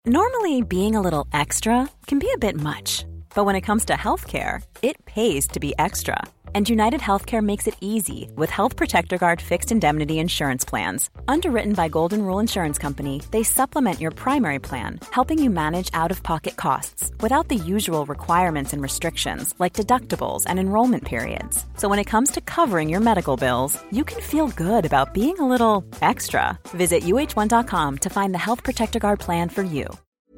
Normally, being a little extra can be a bit much, but when it comes to healthcare, it pays to be extra. And United Healthcare makes it easy with Health Protector Guard fixed indemnity insurance plans. Underwritten by Golden Rule Insurance Company, they supplement your primary plan, helping you manage out-of-pocket costs without the usual requirements and restrictions like deductibles and enrollment periods. So when it comes to covering your medical bills, you can feel good about being a little extra. Visit uh1.com to find the Health Protector Guard plan for you.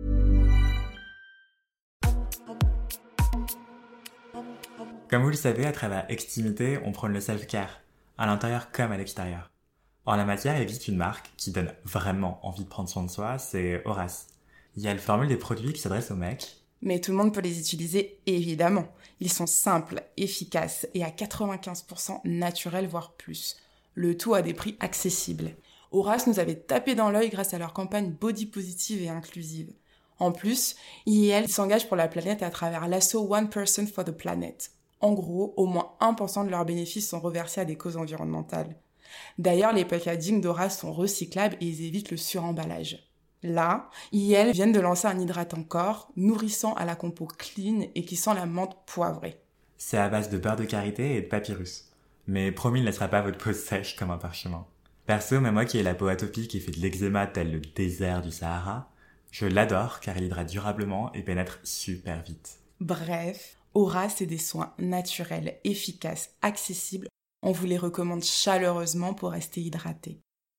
Comme vous le savez, à travers Extimité, on prône le self-care, à l'intérieur comme à l'extérieur. En la matière, il existe une marque qui donne vraiment envie de prendre soin de soi, c'est Horace. Et elle formule des produits qui s'adressent aux mecs. Mais tout le monde peut les utiliser, évidemment. Ils sont simples, efficaces et à 95% naturels, voire plus. Le tout à des prix accessibles. Horace nous avait tapé dans l'œil grâce à leur campagne body positive et inclusive. En plus, ils s'engagent pour la planète à travers l'assaut One Person for the Planet. En gros, au moins 1% de leurs bénéfices sont reversés à des causes environnementales. D'ailleurs, les packagings d'Horace sont recyclables et ils évitent le suremballage. Là, ils viennent de lancer un hydratant corps, nourrissant à la compo clean et qui sent la menthe poivrée. C'est à base de beurre de karité et de papyrus. Mais promis, il ne laissera pas votre peau sèche comme un parchemin. Perso, même moi qui ai la peau atopique et fait de l'eczéma tel le désert du Sahara, je l'adore car il hydrate durablement et pénètre super vite. Bref, Horace, c'est des soins naturels, efficaces, accessibles. On vous les recommande chaleureusement pour rester hydraté.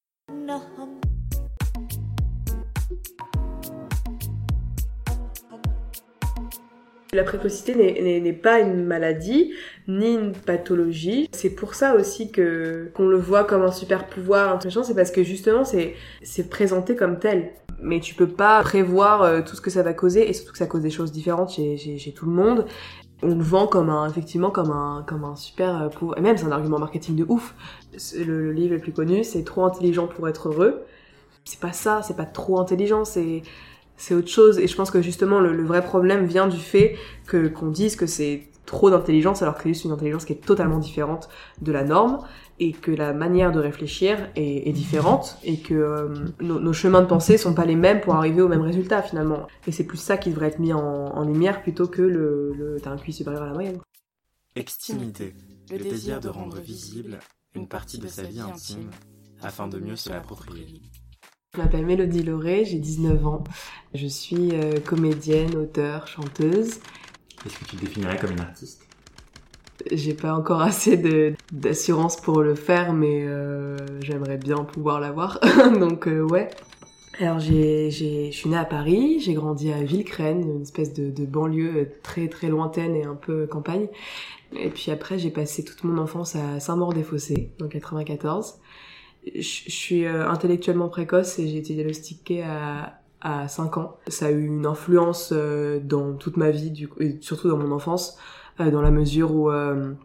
La précocité n'est pas une maladie, ni une pathologie. C'est pour ça aussi qu'on le voit comme un super pouvoir, c'est parce que justement c'est présenté comme tel. Mais tu peux pas prévoir tout ce que ça va causer, et surtout que ça cause des choses différentes chez tout le monde. On le vend effectivement comme un super pouvoir. Et même c'est un argument marketing de ouf. Le livre le plus connu, c'est Trop intelligent pour être heureux. C'est pas ça, c'est pas trop intelligent, c'est autre chose. Et je pense que justement le vrai problème vient du fait qu'on dise que c'est trop d'intelligence alors que c'est juste une intelligence qui est totalement différente de la norme, et que la manière de réfléchir est différente, et que nos chemins de pensée sont pas les mêmes pour arriver au même résultat finalement. Et c'est plus ça qui devrait être mis en lumière plutôt que t'as un QI supérieur à la moyenne. Extimité, le désir de rendre visible une partie de sa vie intime afin de mieux se l'approprier. Je m'appelle Mélodie Lauré, j'ai 19 ans. Je suis comédienne, auteure, chanteuse. Est-ce que tu te définirais comme une artiste ? J'ai pas encore assez d'assurance pour le faire, mais j'aimerais bien pouvoir l'avoir. Donc ouais. Alors je suis née à Paris, j'ai grandi à Villecreine, une espèce de banlieue très très lointaine et un peu campagne. Et puis après j'ai passé toute mon enfance à Saint-Maur-des-Fossés, dans 94. Je suis intellectuellement précoce et j'ai été diagnostiquée à 5 ans. Ça a eu une influence dans toute ma vie, et surtout dans mon enfance, dans la mesure où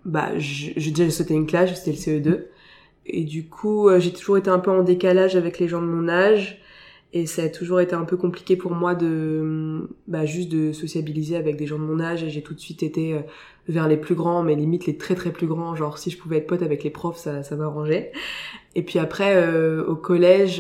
j'ai sauté une classe, c'était le CE2. Et du coup, j'ai toujours été un peu en décalage avec les gens de mon âge. Et ça a toujours été un peu compliqué pour moi juste de sociabiliser avec des gens de mon âge. Et j'ai tout de suite été vers les plus grands, mais limite les très très plus grands. Genre si je pouvais être pote avec les profs, ça m'arrangeait. Et puis après, au collège,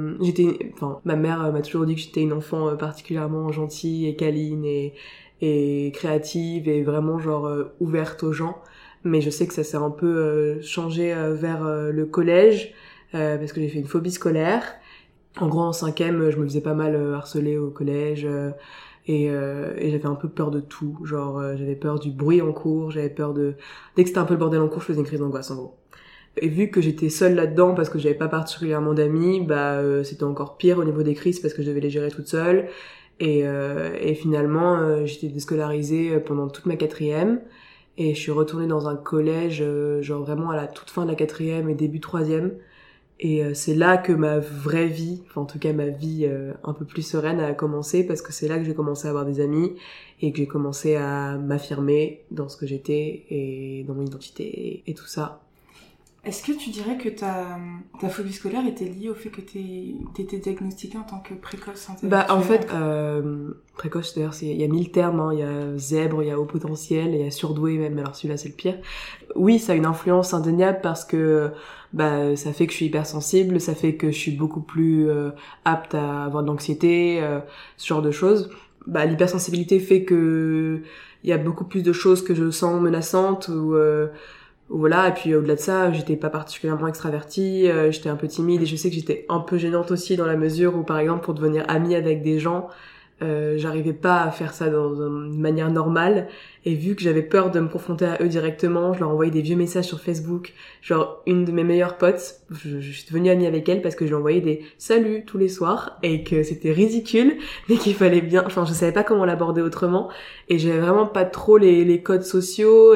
ma mère m'a toujours dit que j'étais une enfant particulièrement gentille et câline et créative et vraiment ouverte aux gens. Mais je sais que ça s'est un peu changé vers le collège parce que j'ai fait une phobie scolaire. En gros, en 5e, je me faisais pas mal harceler au collège et j'avais un peu peur de tout. J'avais peur du bruit en cours, j'avais peur dès que c'était un peu le bordel en cours, je faisais une crise d'angoisse en gros. Et vu que j'étais seule là-dedans parce que j'avais pas particulièrement d'amis, c'était encore pire au niveau des crises parce que je devais les gérer toute seule. Et finalement, j'étais déscolarisée pendant toute ma 4e. Et je suis retournée dans un collège, vraiment à la toute fin de la 4e et début 3e. Et c'est là que ma vraie vie, en tout cas ma vie un peu plus sereine a commencé, parce que c'est là que j'ai commencé à avoir des amis et que j'ai commencé à m'affirmer dans ce que j'étais et dans mon identité et tout ça. Est-ce que tu dirais que ta phobie scolaire était liée au fait que t'étais diagnostiquée en tant que précoce intellectuelle? En fait, précoce d'ailleurs, il y a 1000 termes, hein. Il y a zèbre, il y a haut potentiel, il y a surdoué même, alors celui-là c'est le pire. Oui, ça a une influence indéniable parce que ça fait que je suis hypersensible, ça fait que je suis beaucoup plus apte à avoir de l'anxiété, ce genre de choses. L'hypersensibilité fait que il y a beaucoup plus de choses que je sens menaçantes ou voilà. Et puis au-delà de ça, j'étais pas particulièrement extravertie, j'étais un peu timide et je sais que j'étais un peu gênante aussi dans la mesure où par exemple pour devenir amie avec des gens, j'arrivais pas à faire ça dans une manière normale, et vu que j'avais peur de me confronter à eux directement, je leur envoyais des vieux messages sur Facebook. Genre une de mes meilleures potes, je suis devenue amie avec elle parce que je lui envoyais des saluts tous les soirs et que c'était ridicule, mais qu'il fallait bien, enfin je savais pas comment l'aborder autrement, et j'avais vraiment pas trop les codes sociaux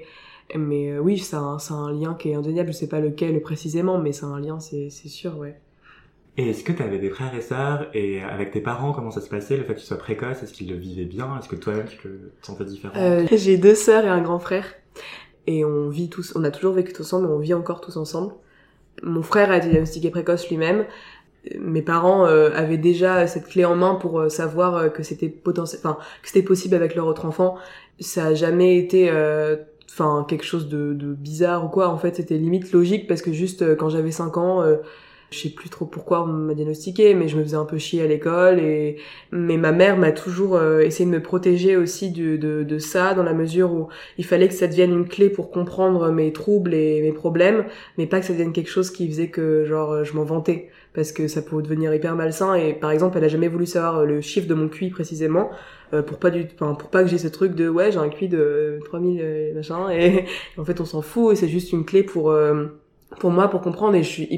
mais oui, c'est un lien qui est indéniable, je sais pas lequel précisément, mais c'est un lien, c'est sûr, ouais. Et est-ce que t'avais des frères et sœurs, et avec tes parents, comment ça se passait, le fait que tu sois précoce, est-ce qu'ils le vivaient bien, est-ce que toi-même tu te sentais différente? J'ai 2 sœurs et un grand frère, et on a toujours vécu tous ensemble, et on vit encore tous ensemble. Mon frère a été diagnostiqué précoce lui-même. Mes parents avaient déjà cette clé en main pour savoir que c'était que c'était possible avec leur autre enfant. Ça a jamais été quelque chose de bizarre ou quoi. En fait, c'était limite logique parce que juste quand j'avais 5 ans, je sais plus trop pourquoi on m'a diagnostiqué, mais je me faisais un peu chier à l'école, mais ma mère m'a toujours essayé de me protéger aussi de ça, dans la mesure où il fallait que ça devienne une clé pour comprendre mes troubles et mes problèmes, mais pas que ça devienne quelque chose qui faisait que je m'en vantais, parce que ça pouvait devenir hyper malsain. Et par exemple, elle a jamais voulu savoir le chiffre de mon QI précisément, pour pas que j'ai ce truc de ouais, j'ai un QI de 3000 machin, et en fait on s'en fout, et c'est juste une clé pour moi, pour comprendre. Et je suis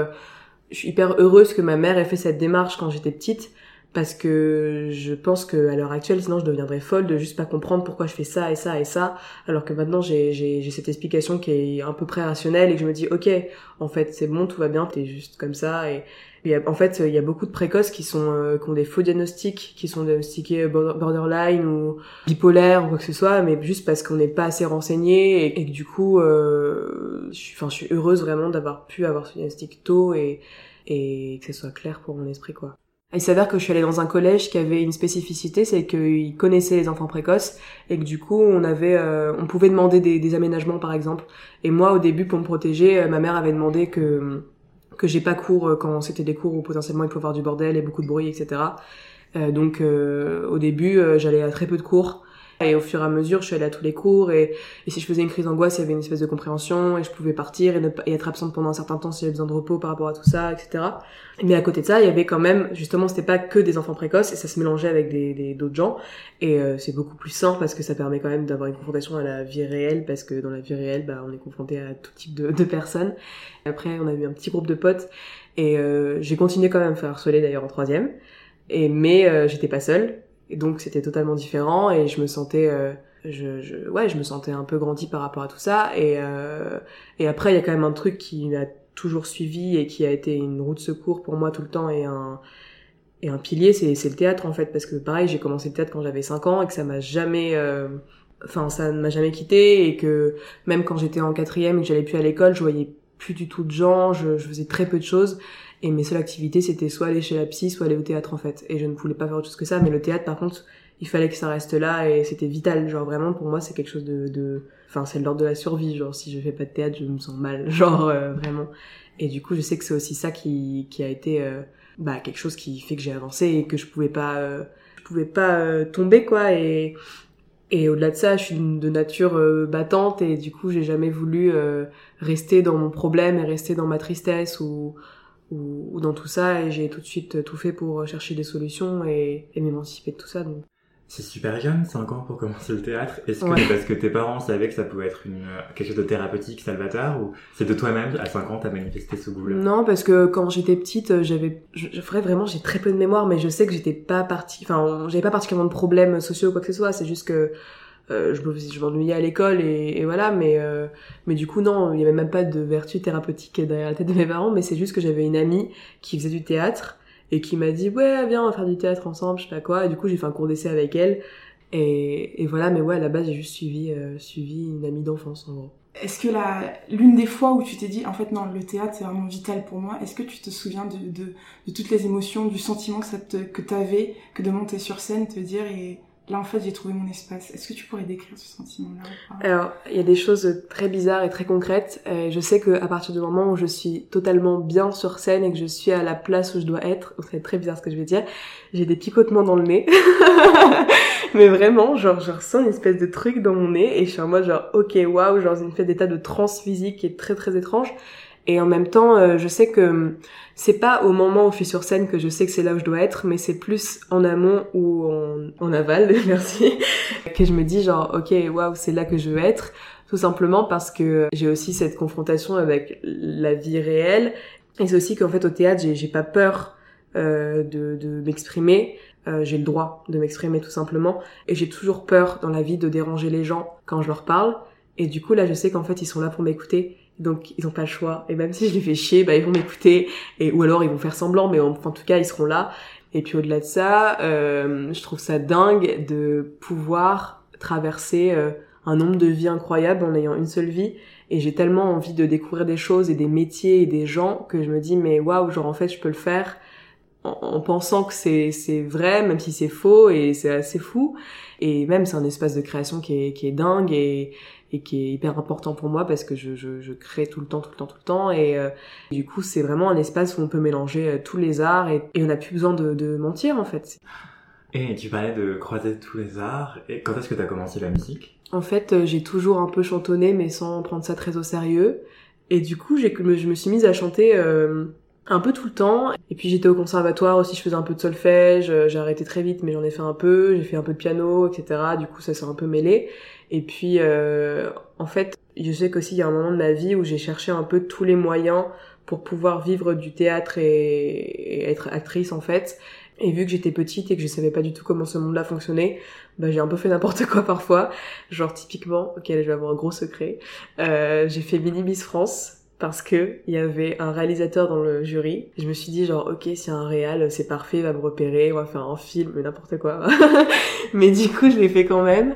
hyper heureuse que ma mère ait fait cette démarche quand j'étais petite, parce que je pense que à l'heure actuelle, sinon je deviendrais folle de juste pas comprendre pourquoi je fais ça et ça et ça, alors que maintenant j'ai cette explication qui est à peu près rationnelle, et que je me dis ok, en fait c'est bon, tout va bien, t'es juste comme ça. Et en fait il y a beaucoup de précoces qui ont des faux diagnostics, qui sont diagnostiqués borderline ou bipolaire ou quoi que ce soit, mais juste parce qu'on n'est pas assez renseigné, et que du coup je suis heureuse vraiment d'avoir pu avoir ce diagnostic tôt, et que ça soit clair pour mon esprit, quoi. Il s'avère que je suis allée dans un collège qui avait une spécificité, c'est qu'ils connaissaient les enfants précoces, et que du coup on pouvait demander des aménagements par exemple. Et moi au début, pour me protéger, ma mère avait demandé que j'ai pas cours quand c'était des cours où potentiellement il pouvait y avoir du bordel et beaucoup de bruit, etc. Donc au début j'allais à très peu de cours, et au fur et à mesure je suis allée à tous les cours, et si je faisais une crise d'angoisse, il y avait une espèce de compréhension, et je pouvais partir et être absente pendant un certain temps si j'avais besoin de repos par rapport à tout ça, etc. Mais à côté de ça, il y avait quand même, justement, c'était pas que des enfants précoces, et ça se mélangeait avec d'autres gens, et c'est beaucoup plus sain parce que ça permet quand même d'avoir une confrontation à la vie réelle, parce que dans la vie réelle, on est confronté à tout type de personnes. Après, on a eu un petit groupe de potes, et j'ai continué quand même à me faire harceler d'ailleurs en 3e, mais j'étais pas seule, et donc c'était totalement différent, et je me sentais je me sentais un peu grandie par rapport à tout ça, et après il y a quand même un truc qui m'a toujours suivi et qui a été une roue de secours pour moi tout le temps, et un pilier, c'est le théâtre en fait, parce que pareil, j'ai commencé le théâtre quand j'avais 5 ans, et que ça m'a jamais ça ne m'a jamais quitté, et que même quand j'étais en 4e et que j'allais plus à l'école, je voyais plus du tout de gens, je faisais très peu de choses, et mes seules activités c'était soit aller chez la psy, soit aller au théâtre en fait, et je ne voulais pas faire autre chose que ça. Mais le théâtre par contre, il fallait que ça reste là, et c'était vital, genre vraiment pour moi c'est quelque chose c'est l'ordre de la survie, genre si je fais pas de théâtre je me sens mal, genre vraiment. Et du coup je sais que c'est aussi ça qui a été quelque chose qui fait que j'ai avancé, et que je pouvais pas tomber, quoi. Et au-delà de ça, je suis de nature battante, et du coup j'ai jamais voulu rester dans mon problème et rester dans ma tristesse ou dans tout ça, et j'ai tout de suite tout fait pour chercher des solutions et m'émanciper de tout ça. Donc. C'est super jeune, 5 ans pour commencer le théâtre. Est-ce que Ouais. c'est parce que tes parents savaient que ça pouvait être quelque chose de thérapeutique, salvateur, ou c'est de toi-même, à 5 ans, t'as manifesté ce goût-là? Non, parce que quand j'étais petite, j'ai très peu de mémoire, mais je sais que j'avais pas particulièrement de problèmes sociaux ou quoi que ce soit. C'est juste que je m'ennuyais à l'école, et voilà, mais du coup non, il y avait même pas de vertu thérapeutique derrière la tête de mes parents, mais c'est juste que j'avais une amie qui faisait du théâtre et qui m'a dit ouais, viens, on va faire du théâtre ensemble, je sais pas quoi, et du coup j'ai fait un cours d'essai avec elle, et voilà. Mais ouais, à la base j'ai juste suivi une amie d'enfance en gros. est-ce que l'une des fois où tu t'es dit, en fait, non, le théâtre, c'est vraiment vital pour moi, est-ce que tu te souviens de toutes les émotions, du sentiment que t'avais, que de monter sur scène, te dire, et là, en fait, j'ai trouvé mon espace. Est-ce que tu pourrais décrire ce sentiment-là ou pas? Alors, il y a des choses très bizarres et très concrètes. Je sais qu'à partir du moment où je suis totalement bien sur scène et que je suis à la place où je dois être, donc c'est très bizarre ce que je vais dire, j'ai des picotements dans le nez. Mais vraiment, genre, je ressens une espèce de truc dans mon nez et je suis en mode genre, ok, waouh, genre, une espèce d'état de transe physique qui est très très étrange. Et en même temps, je sais que c'est pas au moment où je suis sur scène que je sais que c'est là où je dois être, mais c'est plus en amont ou en aval, merci, que je me dis genre, ok, waouh, c'est là que je veux être. Tout simplement parce que j'ai aussi cette confrontation avec la vie réelle. Et c'est aussi qu'en fait, au théâtre, j'ai pas peur de m'exprimer. J'ai le droit de m'exprimer tout simplement. Et j'ai toujours peur dans la vie de déranger les gens quand je leur parle. Et du coup, là, je sais qu'en fait, ils sont là pour m'écouter. Donc, ils ont pas le choix. Et même si je les fais chier, bah, ils vont m'écouter. Ou alors, ils vont faire semblant, mais en tout cas, ils seront là. Et puis, au-delà de ça, je trouve ça dingue de pouvoir traverser un nombre de vies incroyables en ayant une seule vie. Et j'ai tellement envie de découvrir des choses et des métiers et des gens que je me dis, mais waouh, genre, en fait, je peux le faire en pensant que c'est vrai, même si c'est faux, et c'est assez fou. Et même, c'est un espace de création qui est dingue et qui est hyper important pour moi parce que je crée tout le temps. Et du coup, c'est vraiment un espace où on peut mélanger tous les arts et on n'a plus besoin de mentir, en fait. Et tu parlais de croiser tous les arts. Et quand est-ce que t'as commencé la musique? En fait, j'ai toujours un peu chantonné, mais sans prendre ça très au sérieux. Et du coup, je me suis mise à chanter un peu tout le temps. Et puis j'étais au conservatoire aussi, je faisais un peu de solfège. J'ai arrêté très vite, mais j'en ai fait un peu. J'ai fait un peu de piano, etc. Du coup, ça s'est un peu mêlé. Et puis, en fait, je sais qu'aussi il y a un moment de ma vie où j'ai cherché un peu tous les moyens pour pouvoir vivre du théâtre et être actrice, en fait. Et vu que j'étais petite et que je savais pas du tout comment ce monde-là fonctionnait, bah j'ai un peu fait n'importe quoi parfois. Genre typiquement, ok, là, je vais avoir un gros secret. J'ai fait Mini Miss France parce que il y avait un réalisateur dans le jury. Je me suis dit genre ok, s'il y a un réal, c'est parfait, il va me repérer, on va faire un film, n'importe quoi. Mais du coup, je l'ai fait quand même.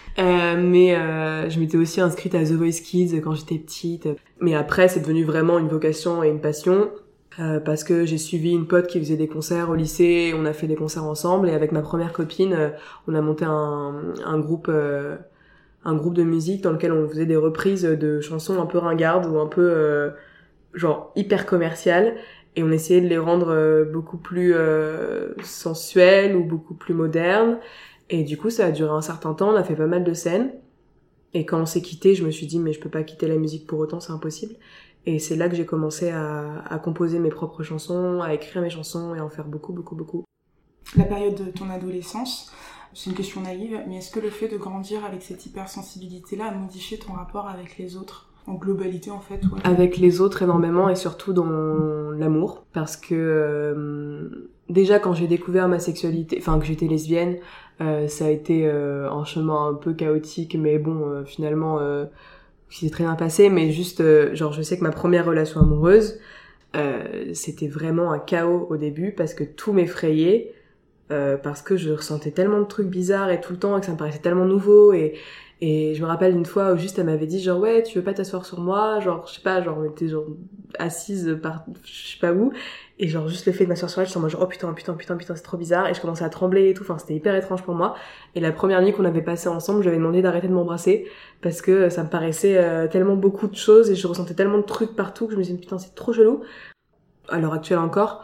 Je m'étais aussi inscrite à The Voice Kids quand j'étais petite. Mais après, c'est devenu vraiment une vocation et une passion. Parce que j'ai suivi une pote qui faisait des concerts au lycée, on a fait des concerts ensemble et avec ma première copine, on a monté un groupe de musique dans lequel on faisait des reprises de chansons un peu ringardes ou un peu genre hyper commerciales et on essayait de les rendre beaucoup plus sensuelles ou beaucoup plus modernes et du coup ça a duré un certain temps, on a fait pas mal de scènes et quand on s'est quitté, je me suis dit mais je peux pas quitter la musique pour autant, c'est impossible. Et c'est là que j'ai commencé à composer mes propres chansons, à écrire mes chansons et à en faire beaucoup. La période de ton adolescence, c'est une question naïve, mais est-ce que le fait de grandir avec cette hypersensibilité-là a modifié ton rapport avec les autres? En globalité, en fait, ouais. Avec les autres énormément et surtout dans l'amour. Parce que déjà quand j'ai découvert ma sexualité, enfin que j'étais lesbienne, ça a été un chemin un peu chaotique, mais bon, finalement... qui s'est très bien passé, mais juste, genre, je sais que ma première relation amoureuse, c'était vraiment un chaos au début, parce que tout m'effrayait, parce que je ressentais tellement de trucs bizarres et tout le temps, et que ça me paraissait tellement nouveau, et je me rappelle une fois où juste elle m'avait dit, genre, ouais, tu veux pas t'asseoir sur moi, genre, je sais pas, genre, on était genre assise par, je sais pas où, et genre, juste le fait de m'asseoir sur elle, j'étais en mode genre, oh putain, c'est trop bizarre, et je commençais à trembler et tout, enfin, c'était hyper étrange pour moi. Et la première nuit qu'on avait passée ensemble, j'avais demandé d'arrêter de m'embrasser, parce que ça me paraissait tellement beaucoup de choses, et je ressentais tellement de trucs partout, que je me disais, putain, c'est trop chelou. À l'heure actuelle encore,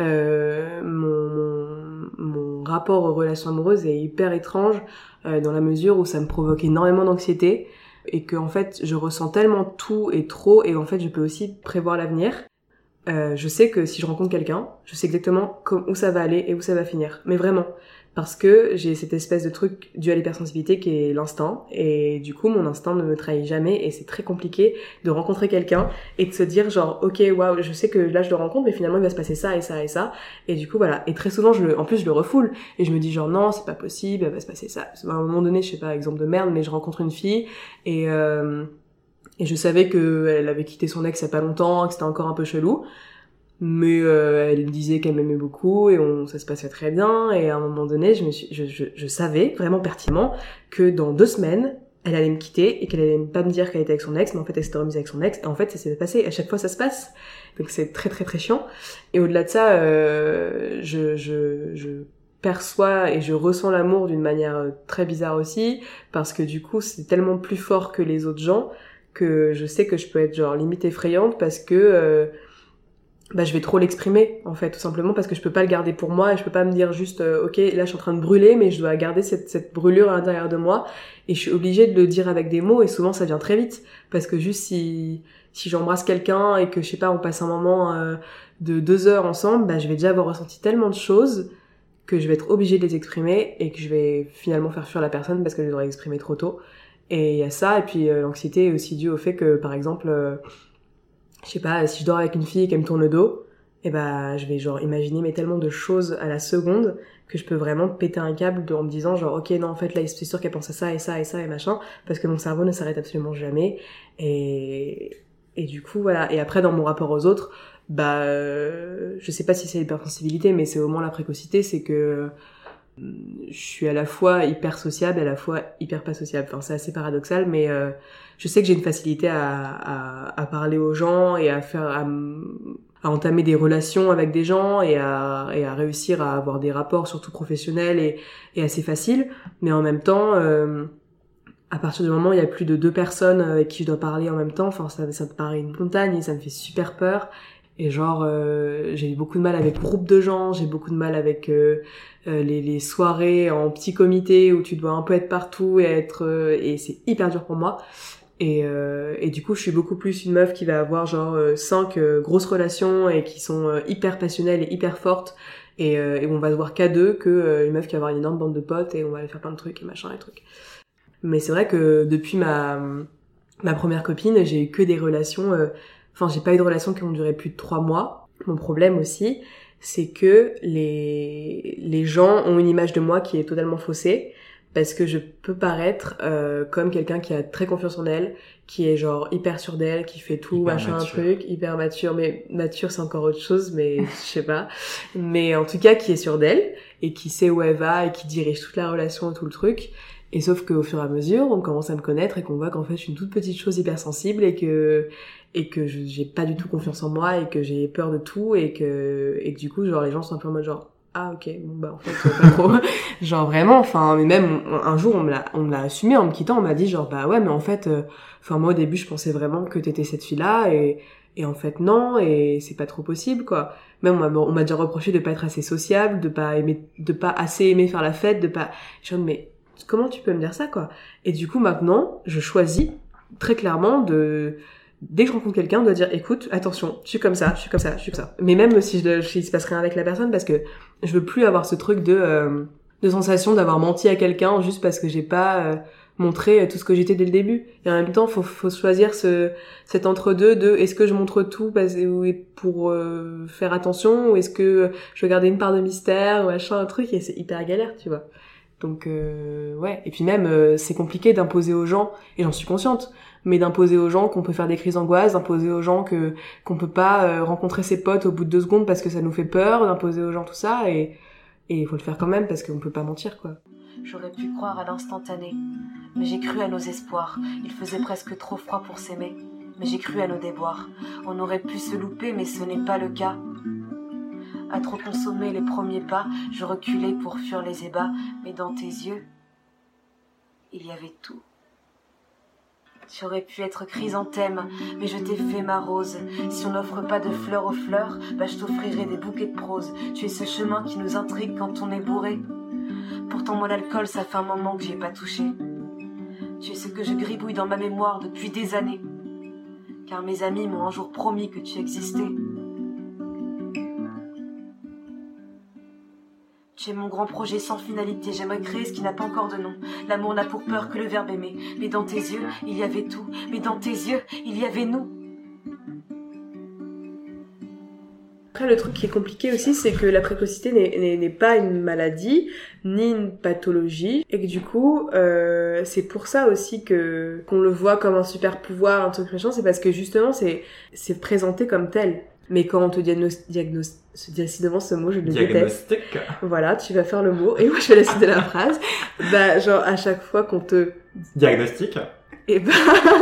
mon rapport aux relations amoureuses est hyper étrange, dans la mesure où ça me provoque énormément d'anxiété, et que en fait, je ressens tellement tout et trop, et en fait, je peux aussi prévoir l'avenir. Je sais que si je rencontre quelqu'un, je sais exactement où ça va aller et où ça va finir. Mais vraiment. Parce que j'ai cette espèce de truc dû à l'hypersensibilité qui est l'instinct. Et du coup, mon instinct ne me trahit jamais. Et c'est très compliqué de rencontrer quelqu'un et de se dire genre, ok, waouh, je sais que là je le rencontre, mais finalement il va se passer ça et ça et ça. Et du coup, voilà. Et très souvent, en plus, je le refoule. Et je me dis genre, non, c'est pas possible, il va se passer ça. À un moment donné, je sais pas, exemple de merde, mais je rencontre une fille et je savais qu'elle avait quitté son ex il y a pas longtemps, que c'était encore un peu chelou. Mais elle me disait qu'elle m'aimait beaucoup et ça se passait très bien. Et à un moment donné, je savais vraiment pertinemment que dans 2 semaines, elle allait me quitter et qu'elle allait pas me dire qu'elle était avec son ex, mais en fait elle s'était remise avec son ex, et en fait ça s'est passé, à chaque fois ça se passe, donc c'est très très très chiant. Et au-delà de ça, je perçois et je ressens l'amour d'une manière très bizarre aussi, parce que du coup c'est tellement plus fort que les autres gens que je sais que je peux être genre limite effrayante, parce que je vais trop l'exprimer en fait, tout simplement parce que je peux pas le garder pour moi, et je peux pas me dire juste ok là je suis en train de brûler, mais je dois garder cette brûlure à l'intérieur de moi, et je suis obligée de le dire avec des mots, et souvent ça vient très vite, parce que juste si j'embrasse quelqu'un et que je sais pas on passe un moment de 2 heures ensemble, je vais déjà avoir ressenti tellement de choses que je vais être obligée de les exprimer, et que je vais finalement faire fuir la personne parce que je les aurais exprimées trop tôt. Et il y a ça, et puis l'anxiété est aussi due au fait que par exemple je sais pas, si je dors avec une fille et qu'elle me tourne le dos, et je vais genre imaginer mais tellement de choses à la seconde que je peux vraiment péter un câble en me disant genre ok non en fait là c'est sûr qu'elle pense à ça et ça et ça et machin, parce que mon cerveau ne s'arrête absolument jamais, et du coup voilà. Et après dans mon rapport aux autres, je sais pas si c'est l'hypersensibilité, mais c'est au moins la précocité, c'est que je suis à la fois hyper sociable et à la fois hyper pas sociable. Enfin, c'est assez paradoxal, mais je sais que j'ai une facilité à parler aux gens et à entamer des relations avec des gens, et à réussir à avoir des rapports surtout professionnels et assez faciles. Mais en même temps, à partir du moment où il y a plus de 2 personnes avec qui je dois parler en même temps, enfin ça me paraît une montagne et ça me fait super peur. Et genre j'ai eu beaucoup de mal avec groupe de gens, j'ai beaucoup de mal avec les soirées en petit comité où tu dois un peu être partout et c'est hyper dur pour moi. Et du coup je suis beaucoup plus une meuf qui va avoir genre 5 grosses relations et qui sont hyper passionnelles et hyper fortes, et où on va se voir qu'à 2, que une meuf qui va avoir une énorme bande de potes et on va aller faire plein de trucs et machin et trucs. Mais c'est vrai que depuis ma première copine, j'ai eu que des relations j'ai pas eu de relations qui ont duré plus de 3 mois. Mon problème aussi, c'est que les gens ont une image de moi qui est totalement faussée, parce que je peux paraître comme quelqu'un qui a très confiance en elle, qui est genre hyper sûre d'elle, qui fait tout, hyper machin, mature. un truc, hyper mature, mais mature c'est encore autre chose, mais je sais pas. Mais en tout cas, qui est sûre d'elle, et qui sait où elle va, et qui dirige toute la relation et tout le truc. Et sauf qu'au fur et à mesure, on commence à me connaître et qu'on voit qu'en fait, je suis une toute petite chose hyper sensible, et que j'ai pas du tout confiance en moi, et que j'ai peur de tout, et que du coup, genre, les gens sont un peu en mode genre, ah, ok, bon, en fait, pas trop. Genre, vraiment, mais même, un jour, on me l'a assumé en me quittant, on m'a dit genre, ouais, mais en fait, moi, au début, je pensais vraiment que t'étais cette fille-là, et en fait, non, et c'est pas trop possible, quoi. Même, on m'a déjà reproché de pas être assez sociable, de pas assez aimer faire la fête, je me dis, mais comment tu peux me dire ça, quoi? Et du coup, maintenant, je choisis très clairement dès que je rencontre quelqu'un, de dire écoute, attention, je suis comme ça. Mais même si il se passe rien avec la personne, parce que je veux plus avoir ce truc de sensation d'avoir menti à quelqu'un juste parce que j'ai pas montré tout ce que j'étais dès le début. Et en même temps, faut choisir cet entre-deux de est-ce que je montre tout pour faire attention, ou est-ce que je veux garder une part de mystère ou machin, un truc, et c'est hyper galère, tu vois. Donc ouais, et puis même c'est compliqué d'imposer aux gens, et j'en suis consciente, mais d'imposer aux gens qu'on peut faire des crises d'angoisse, d'imposer aux gens qu'on peut pas rencontrer ses potes au bout de 2 secondes parce que ça nous fait peur, d'imposer aux gens tout ça, et il faut le faire quand même parce qu'on peut pas mentir, quoi. J'aurais pu croire à l'instantané, mais j'ai cru à nos espoirs. Il faisait presque trop froid pour s'aimer, mais j'ai cru à nos déboires. On aurait pu se louper, mais ce n'est pas le cas. À trop consommer les premiers pas, je reculais pour fuir les ébats, mais dans tes yeux, il y avait tout. J'aurais pu être chrysanthème, mais je t'ai fait ma rose. Si on n'offre pas de fleurs aux fleurs, je t'offrirai des bouquets de prose. Tu es ce chemin qui nous intrigue quand on est bourré. Pourtant moi l'alcool, ça fait un moment que j'y ai pas touché. Tu es ce que je gribouille dans ma mémoire depuis des années, car mes amis m'ont un jour promis que tu existais. Tu es mon grand projet sans finalité, j'aimerais créer ce qui n'a pas encore de nom. L'amour n'a pour peur que le verbe aimer, mais dans tes yeux, il y avait tout. Mais dans tes yeux, il y avait nous. Après, le truc qui est compliqué aussi, c'est que la précocité n'est pas une maladie, ni une pathologie, et que du coup, c'est pour ça aussi qu'on le voit comme un super pouvoir, un truc machin, c'est parce que justement, c'est présenté comme tel. Mais quand on te décidément ce mot, je le déteste. Diagnostic. Voilà, tu vas faire le mot, et moi je vais la suite de la phrase. Bah, genre, à chaque fois qu'on te... Diagnostic. Et ben...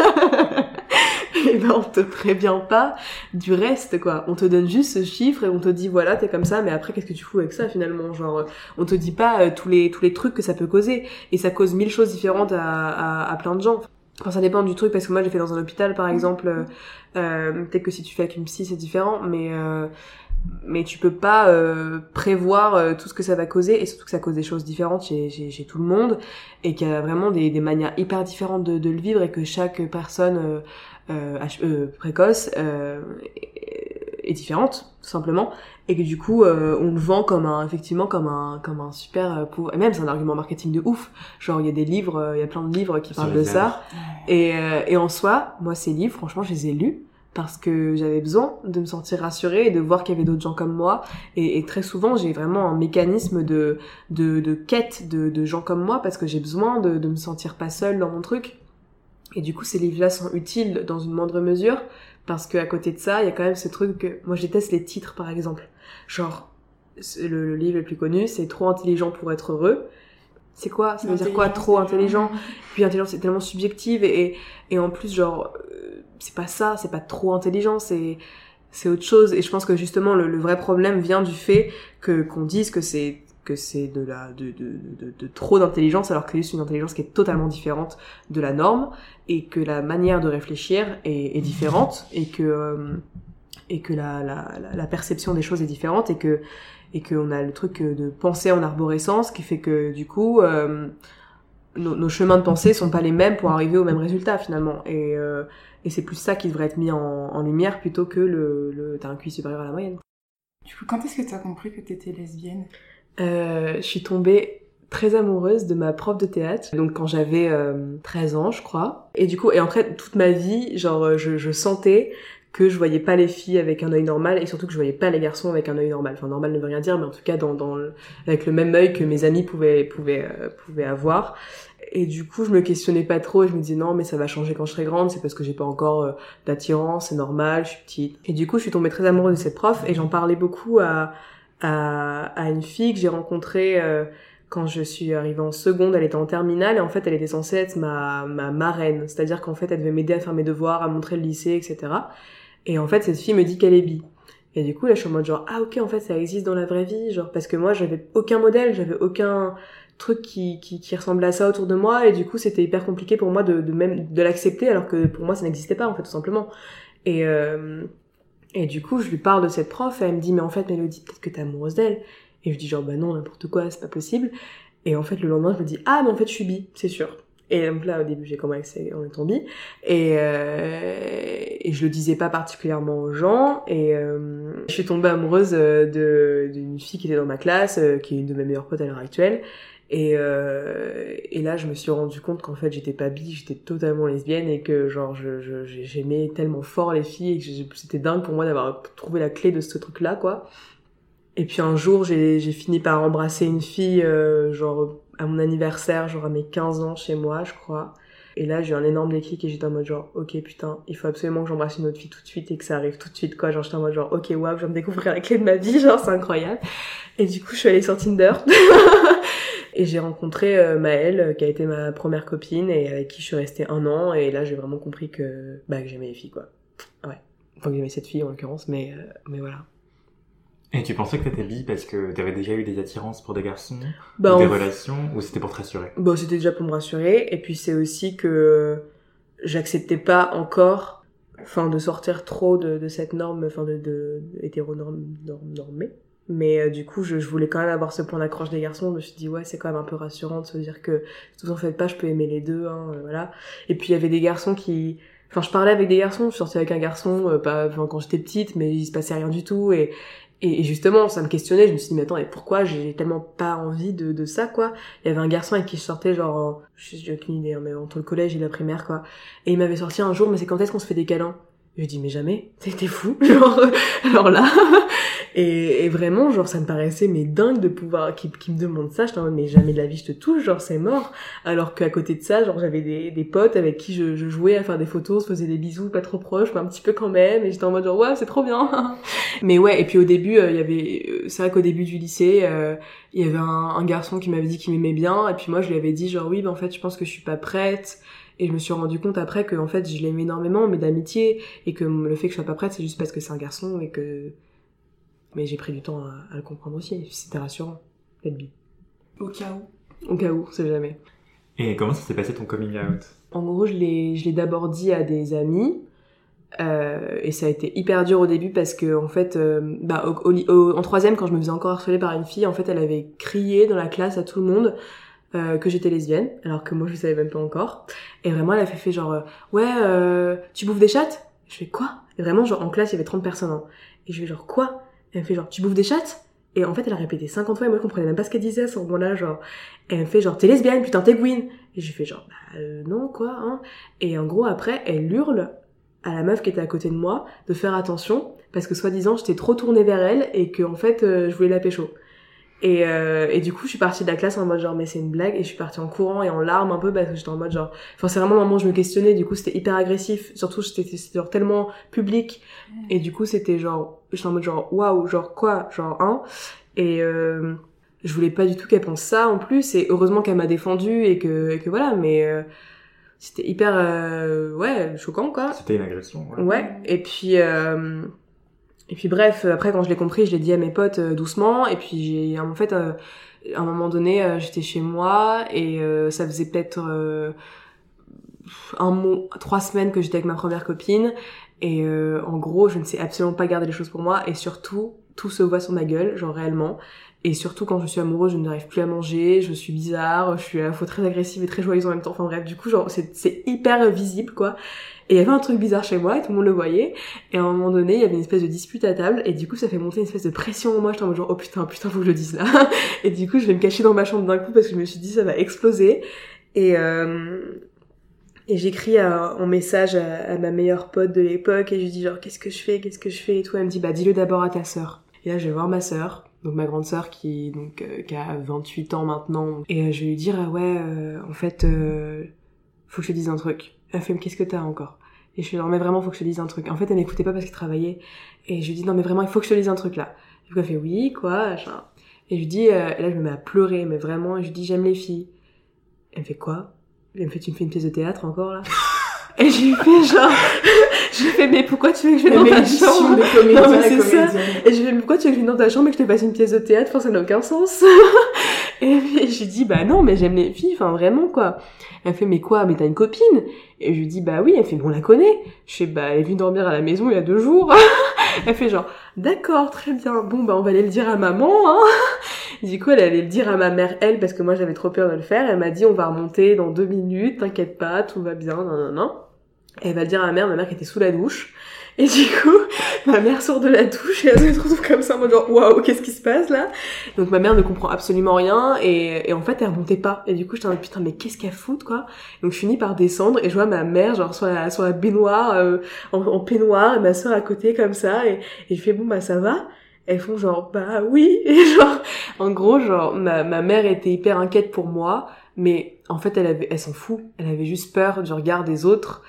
et ben, on te prévient pas du reste, quoi. On te donne juste ce chiffre et on te dit, voilà, t'es comme ça, mais après, qu'est-ce que tu fous avec ça, finalement? Genre, on te dit pas tous les trucs que ça peut causer. Et ça cause 1000 choses différentes à plein de gens. Enfin, ça dépend du truc, parce que moi, j'ai fait dans un hôpital, par exemple. Peut-être que si tu fais avec une psy, c'est différent, mais tu peux pas prévoir tout ce que ça va causer, et surtout que ça cause des choses différentes chez tout le monde, et qu'il y a vraiment des manières hyper différentes de le vivre, et que chaque personne précoce est différente, tout simplement, et que du coup on le vend comme un super pouvoir. Et même c'est un argument marketing de ouf, genre il y a des livres, il y a plein de livres qui parlent de ça, et en soi, moi ces livres, franchement, je les ai lus parce que j'avais besoin de me sentir rassurée et de voir qu'il y avait d'autres gens comme moi, et très souvent j'ai vraiment un mécanisme de quête de gens comme moi, parce que j'ai besoin de me sentir pas seule dans mon truc. Et du coup, ces livres-là sont utiles dans une moindre mesure, parce que à côté de ça, il y a quand même ce truc que moi je déteste les titres, par exemple. Genre, le livre le plus connu, c'est Trop intelligent pour être heureux. C'est quoi? Ça veut dire quoi, trop intelligent? Puis intelligence, c'est tellement subjective, et en plus, genre, c'est pas ça, c'est pas trop intelligent, c'est autre chose. Et je pense que justement, le vrai problème vient du fait qu'on dise que c'est de trop d'intelligence, alors que c'est juste une intelligence qui est totalement différente de la norme, et que la manière de réfléchir est différente, et que la perception des choses est différente, et que on a le truc de penser en arborescence, qui fait que du coup nos chemins de pensée sont pas les mêmes pour arriver au même résultat, finalement, et c'est plus ça qui devrait être mis en lumière, plutôt que t'as un QI supérieur à la moyenne. Du coup, quand est-ce que t'as compris que t'étais lesbienne? Je suis tombée très amoureuse de ma prof de théâtre, donc quand j'avais 13 ans, je crois. Et du coup, et en fait, toute ma vie, genre, je sentais que je voyais pas les filles avec un œil normal, et surtout que je voyais pas les garçons avec un œil normal. Enfin, normal ne veut rien dire, mais en tout cas, avec le même œil que mes amis pouvaient avoir. Et du coup, je me questionnais pas trop, et je me disais non, mais ça va changer quand je serai grande, c'est parce que j'ai pas encore d'attirance, c'est normal, je suis petite. Et du coup, je suis tombée très amoureuse de cette prof, et j'en parlais beaucoup à une fille que j'ai rencontrée quand je suis arrivée en seconde. Elle était en terminale, et en fait elle était censée être ma marraine, c'est-à-dire qu'en fait elle devait m'aider à faire mes devoirs, à montrer le lycée, etc. Et en fait cette fille me dit qu'elle est bi, et du coup là je suis en mode genre ah ok, en fait ça existe dans la vraie vie, genre, parce que moi j'avais aucun modèle, j'avais aucun truc qui ressemblait à ça autour de moi, et du coup c'était hyper compliqué pour moi de l'accepter, alors que pour moi ça n'existait pas, en fait, tout simplement. Et du coup, je lui parle de cette prof, et elle me dit, mais en fait, Mélodie, peut-être que t'es amoureuse d'elle. Et je dis genre, bah non, n'importe quoi, c'est pas possible. Et en fait, le lendemain, je me dis, ah, mais en fait, je suis bi, c'est sûr. Et donc là, au début, j'ai commencé en étant bi. Et je le disais pas particulièrement aux gens. Et je suis tombée amoureuse d'une fille qui était dans ma classe, qui est une de mes meilleures potes à l'heure actuelle. Et là, je me suis rendu compte qu'en fait, j'étais pas bi, j'étais totalement lesbienne, et que genre, j'aimais tellement fort les filles, et que c'était dingue pour moi d'avoir trouvé la clé de ce truc-là, quoi. Et puis un jour, j'ai fini par embrasser une fille, genre, à mon anniversaire, genre à mes 15 ans, chez moi, je crois. Et là, j'ai eu un énorme déclic, et j'étais en mode genre, ok, putain, il faut absolument que j'embrasse une autre fille tout de suite, et que ça arrive tout de suite, quoi. Genre, j'étais en mode genre, ok, waouh, je viens de découvrir la clé de ma vie, genre, c'est incroyable. Et du coup, je suis allée sur Tinder. Et j'ai rencontré Maëlle, qui a été ma première copine, et avec qui je suis restée 1 an, et là j'ai vraiment compris que j'aimais les filles, quoi. Ouais. Enfin, que j'aimais cette fille en l'occurrence, mais voilà. Et tu pensais que t'étais bi parce que t'avais déjà eu des attirances pour des garçons, ou des relations, ou c'était pour te rassurer? Bon, c'était déjà pour me rassurer, et puis c'est aussi que j'acceptais pas encore, de sortir trop de cette norme, de hétéronormée. Mais du coup, je voulais quand même avoir ce point d'accroche des garçons. Je me suis dit, ouais, c'est quand même un peu rassurant de se dire que si vous en faites pas, je peux aimer les deux, hein, voilà. Et puis il y avait des garçons qui... Enfin, je parlais avec des garçons, je sortais avec un garçon, quand j'étais petite, mais il se passait rien du tout, et justement, ça me questionnait. Je me suis dit, mais attends, et pourquoi j'ai tellement pas envie de ça, quoi? Il y avait un garçon avec qui je sortais, genre, j'ai aucune idée, mais entre le collège et la primaire, quoi. Et il m'avait sorti un jour, mais c'est quand est-ce qu'on se fait des câlins? Je lui dis mais jamais, t'es fou, genre alors là et vraiment genre ça me paraissait mais dingue de pouvoir qui me demande ça, j'étais en mode mais jamais de la vie je te touche, genre c'est mort. Alors qu'à côté de ça, genre j'avais des potes avec qui je jouais à faire des photos, on se faisait des bisous pas trop proches, mais un petit peu quand même, et j'étais en mode genre ouais, c'est trop bien. Mais ouais, et puis au début il y avait c'est vrai qu'au début du lycée, il y avait un garçon qui m'avait dit qu'il m'aimait bien, et puis moi je lui avais dit genre oui, en fait je pense que je suis pas prête. Et je me suis rendu compte après que en fait je l'aimais énormément, mais d'amitié, et que le fait que je sois pas prête c'est juste parce que c'est un garçon et que mais j'ai pris du temps à le comprendre aussi. C'était rassurant d'être bi. Au cas où. Au cas où, c'est jamais. Et comment ça s'est passé ton coming out? En gros je l'ai d'abord dit à des amis, et ça a été hyper dur au début parce que en fait en troisième, quand je me faisais encore harceler par une fille, en fait elle avait crié dans la classe à tout le monde que j'étais lesbienne, alors que moi je le savais même pas encore. Et vraiment elle a fait genre tu bouffes des chattes? Je fais quoi? Et vraiment genre en classe il y avait 30 personnes, hein. Et je fais genre quoi? Et elle me fait genre tu bouffes des chattes? Et en fait elle a répété 50 fois et moi je comprenais même pas ce qu'elle disait à ce moment-là, genre. Et elle me fait genre t'es lesbienne, putain t'es gouine. Et je fais genre non quoi hein. Et en gros après elle hurle à la meuf qui était à côté de moi de faire attention parce que soi-disant j'étais trop tournée vers elle et que en fait je voulais la pécho. Et du coup, je suis partie de la classe en mode genre mais c'est une blague, et je suis partie en courant et en larmes un peu parce que j'étais en mode genre enfin c'est vraiment le moment où je me questionnais, du coup c'était hyper agressif, surtout c'était genre tellement public et du coup c'était genre j'étais en mode genre waouh, genre quoi, genre hein. Et je voulais pas du tout qu'elle pense ça en plus, et heureusement qu'elle m'a défendue et que voilà, mais c'était hyper ouais choquant quoi. C'était une agression. Ouais. Et puis bref, après quand je l'ai compris, je l'ai dit à mes potes doucement, et puis en fait à un moment donné j'étais chez moi et ça faisait peut-être 3 semaines que j'étais avec ma première copine, et en gros je ne sais absolument pas garder les choses pour moi, et surtout tout se voit sur ma gueule, genre réellement. Et surtout quand je suis amoureuse, je n'arrive plus à manger, je suis bizarre, je suis à la fois très agressive et très joyeuse en même temps, enfin bref, du coup genre c'est hyper visible quoi. Et il y avait un truc bizarre chez moi et tout le monde le voyait, et à un moment donné il y avait une espèce de dispute à table, et du coup ça fait monter une espèce de pression en moi, j'étais en mode genre oh putain faut que je le dise là. Et du coup je vais me cacher dans ma chambre d'un coup parce que je me suis dit ça va exploser. Et j'écris en message à ma meilleure pote de l'époque, et je lui dis genre qu'est-ce que je fais et tout. Elle me dit bah dis-le d'abord à ta sœur. Et là je vais voir ma sœur, donc ma grande sœur qui a 28 ans maintenant, et je vais lui dire en fait faut que je te dise un truc. Elle fait mais qu'est-ce que t'as encore? Et je lui dis non mais vraiment faut que je te dise un truc. En fait elle m'écoutait pas parce qu'elle travaillait, et je lui dis non mais vraiment il faut que je te dise un truc là. Et elle fait oui quoi machin. Et je lui dis et là je me mets à pleurer mais vraiment, et je lui dis j'aime les filles. Elle me fait quoi? Elle me fait tu me fais une pièce de théâtre encore là? Et je lui fais genre je lui fais mais pourquoi tu veux que je vienne dans ta chambre? Non mais c'est ça. Et je lui fais mais pourquoi tu veux que je vienne dans ta chambre et que je te fasse une pièce de théâtre? Enfin ça n'a aucun sens. Et puis je lui dis bah non mais j'aime les filles, enfin vraiment quoi. Elle fait mais quoi, mais t'as une copine? Et je lui dis bah oui. Elle fait mais on la connaît. Je fais bah elle est venue dormir à la maison il y a 2 jours. Elle fait genre d'accord très bien, bon bah on va aller le dire à maman hein. Du coup elle allait le dire à ma mère elle, parce que moi j'avais trop peur de le faire. Elle m'a dit on va remonter dans 2 minutes, t'inquiète pas, tout va bien, non. Et elle va le dire à ma mère qui était sous la douche. Et du coup, ma mère sort de la douche et elle se retrouve comme ça en mode genre waouh, qu'est-ce qui se passe là? Donc ma mère ne comprend absolument rien, et en fait elle remontait pas. Et du coup j'étais en mode putain mais qu'est-ce qu'elle fout quoi? Donc je finis par descendre et je vois ma mère genre sur la baignoire en peignoir, et ma soeur à côté comme ça, et je fais bon bah ça va? Elles font genre bah oui. Et genre en gros genre ma mère était hyper inquiète pour moi, mais en fait elle s'en fout, elle avait juste peur du regard des autres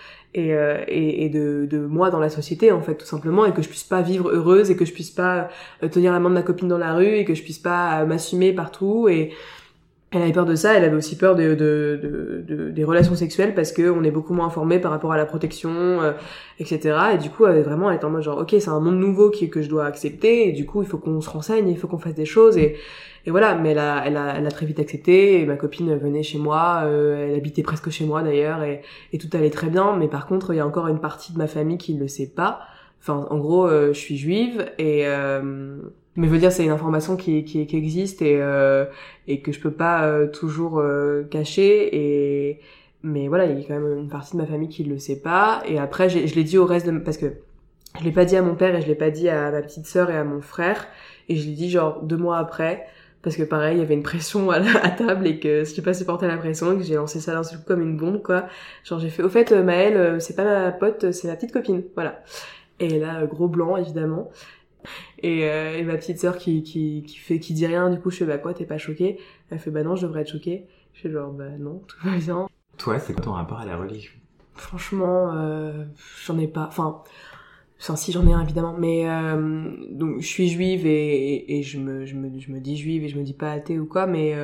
et de moi dans la société en fait tout simplement, et que je puisse pas vivre heureuse, et que je puisse pas tenir la main de ma copine dans la rue, et que je puisse pas m'assumer partout. Et elle avait peur de ça. Elle avait aussi peur des relations sexuelles, parce que on est beaucoup moins informé par rapport à la protection, etc. Et du coup elle était en mode genre ok c'est un monde nouveau que je dois accepter, et du coup il faut qu'on se renseigne, il faut qu'on fasse des choses, et voilà. Mais elle a très vite accepté, et ma copine venait chez moi, elle habitait presque chez moi d'ailleurs, et tout allait très bien. Mais par contre il y a encore une partie de ma famille qui le sait pas. Enfin en gros je suis juive, mais je veux dire c'est une information qui existe, et que je peux pas toujours cacher, mais voilà il y a quand même une partie de ma famille qui le sait pas. Et après je l'ai dit au reste parce que je l'ai pas dit à mon père, et je l'ai pas dit à ma petite sœur et à mon frère, et je l'ai dit genre 2 mois après, parce que pareil, il y avait une pression à table et que j'ai pas supporté la pression et que j'ai lancé ça d'un seul coup comme une bombe, quoi. Genre j'ai fait, au fait, Maëlle, c'est pas ma pote, c'est ma petite copine, voilà. Et là, gros blanc, évidemment. Et ma petite sœur qui dit rien, du coup je fais bah quoi, t'es pas choquée? Elle fait bah non, je devrais être choquée. Je fais genre bah non, tout va bien. Toi, c'est quoi ton rapport à la religion? Franchement, j'en ai pas, enfin si j'en ai un évidemment, mais donc je suis juive et je me dis juive et je me dis pas athée ou quoi, mais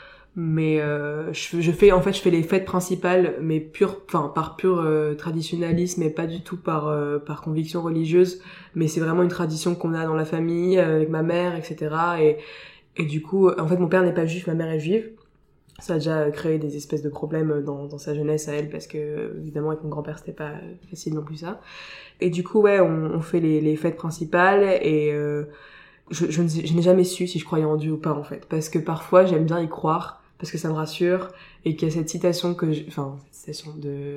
je fais les fêtes principales, mais par pur traditionnalisme et pas du tout par conviction religieuse, mais c'est vraiment une tradition qu'on a dans la famille avec ma mère, etc. Et du coup, en fait, mon père n'est pas juif, ma mère est juive. Ça a déjà créé des espèces de problèmes dans sa jeunesse à elle, parce que évidemment avec mon grand-père c'était pas facile non plus ça. Et du coup ouais, on fait les fêtes principales et je n'ai jamais su si je croyais en Dieu ou pas en fait, parce que parfois j'aime bien y croire parce que ça me rassure et qu'il y a cette citation cette citation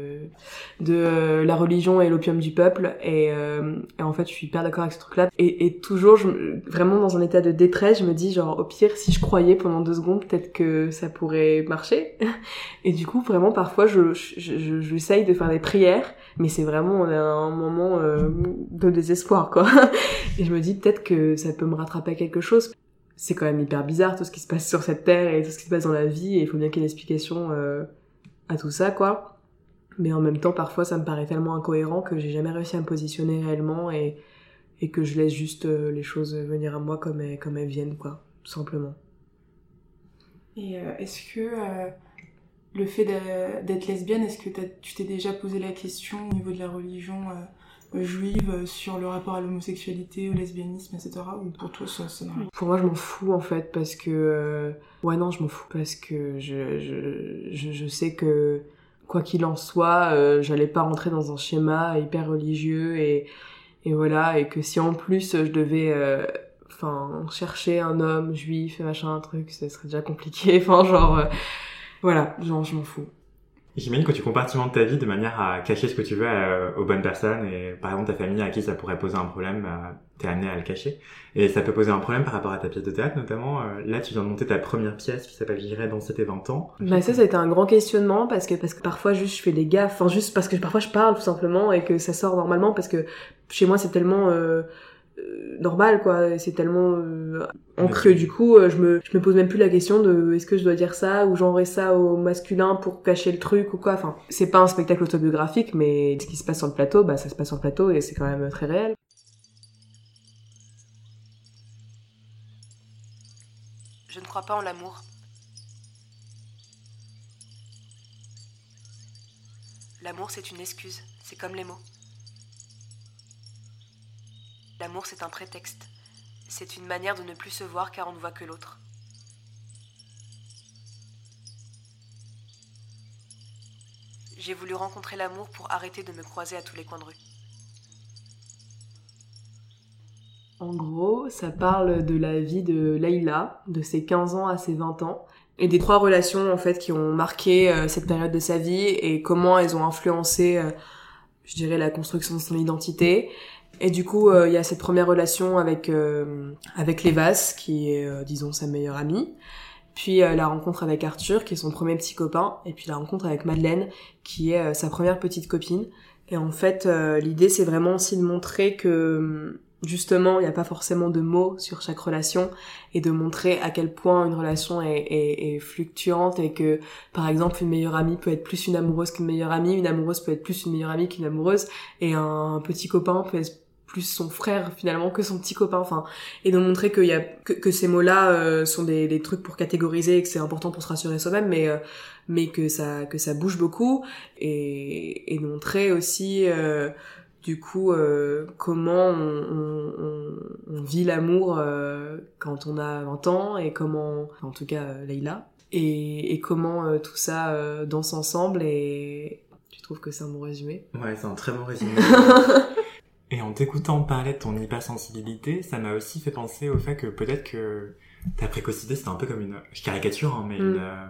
de la religion est l'opium du peuple et en fait je suis hyper d'accord avec ce truc-là et toujours vraiment dans un état de détresse, je me dis genre au pire si je croyais pendant 2 secondes peut-être que ça pourrait marcher et du coup vraiment parfois j'essaye de faire des prières mais c'est vraiment un moment de désespoir quoi et je me dis peut-être que ça peut me rattraper à quelque chose. C'est quand même hyper bizarre tout ce qui se passe sur cette terre et tout ce qui se passe dans la vie et il faut bien qu'il y ait une explication à tout ça quoi. Mais en même temps parfois ça me paraît tellement incohérent que j'ai jamais réussi à me positionner réellement et que je laisse juste les choses venir à moi comme elles viennent quoi, tout simplement. Et est-ce que le fait d'être lesbienne, est-ce que tu t'es déjà posé la question au niveau de la religion juive sur le rapport à l'homosexualité, au lesbianisme, etc. ou pour toi ça n'a rien? Pour moi je m'en fous en fait parce que ouais non je m'en fous parce que je sais que quoi qu'il en soit j'allais pas rentrer dans un schéma hyper religieux et voilà et que si en plus je devais chercher un homme juif et machin un truc ça serait déjà compliqué voilà genre je m'en fous. J'imagine que tu compartimentes ta vie de manière à cacher ce que tu veux aux bonnes personnes et par exemple ta famille à qui ça pourrait poser un problème, t'es amené à le cacher. Et ça peut poser un problème par rapport à ta pièce de théâtre notamment. Là tu viens de monter ta première pièce qui s'appelle J'irai danser tes 20 ans. Bah ça a été un grand questionnement parce que parfois juste je fais des gaffes, juste parce que parfois je parle tout simplement et que ça sort normalement parce que chez moi c'est tellement normal quoi, c'est tellement ancré du coup je me pose même plus la question de est-ce que je dois dire ça ou genrer ça au masculin pour cacher le truc ou quoi, enfin c'est pas un spectacle autobiographique mais ce qui se passe sur le plateau ça se passe sur le plateau et c'est quand même très réel. Je ne crois pas en l'amour. L'amour c'est une excuse, c'est comme les mots. L'amour, c'est un prétexte. C'est une manière de ne plus se voir car on ne voit que l'autre. J'ai voulu rencontrer l'amour pour arrêter de me croiser à tous les coins de rue. En gros, ça parle de la vie de Layla, de ses 15 ans à ses 20 ans, et des 3 relations en fait qui ont marqué cette période de sa vie et comment elles ont influencé, je dirais, la construction de son identité. Et du coup, il y a cette première relation avec Lévas, qui est, disons, sa meilleure amie. Puis la rencontre avec Arthur, qui est son premier petit copain. Et puis la rencontre avec Madeleine, qui est sa première petite copine. Et en fait, l'idée, c'est vraiment aussi de montrer que, justement, il n'y a pas forcément de mots sur chaque relation. Et de montrer à quel point une relation est fluctuante. Et que, par exemple, une meilleure amie peut être plus une amoureuse qu'une meilleure amie. Une amoureuse peut être plus une meilleure amie qu'une amoureuse. Et un petit copain peut être plus son frère finalement que son petit copain, et de montrer que ces mots-là sont des trucs pour catégoriser et que c'est important pour se rassurer soi-même, mais que ça bouge beaucoup et de montrer aussi du coup comment on vit l'amour quand on a 20 ans et comment, en tout cas Layla, et comment tout ça danse ensemble. Et tu trouves que c'est un bon résumé? Ouais, c'est un très bon résumé. Et en t'écoutant parler de ton hypersensibilité, ça m'a aussi fait penser au fait que peut-être que ta précocité c'était un peu comme je caricature, mais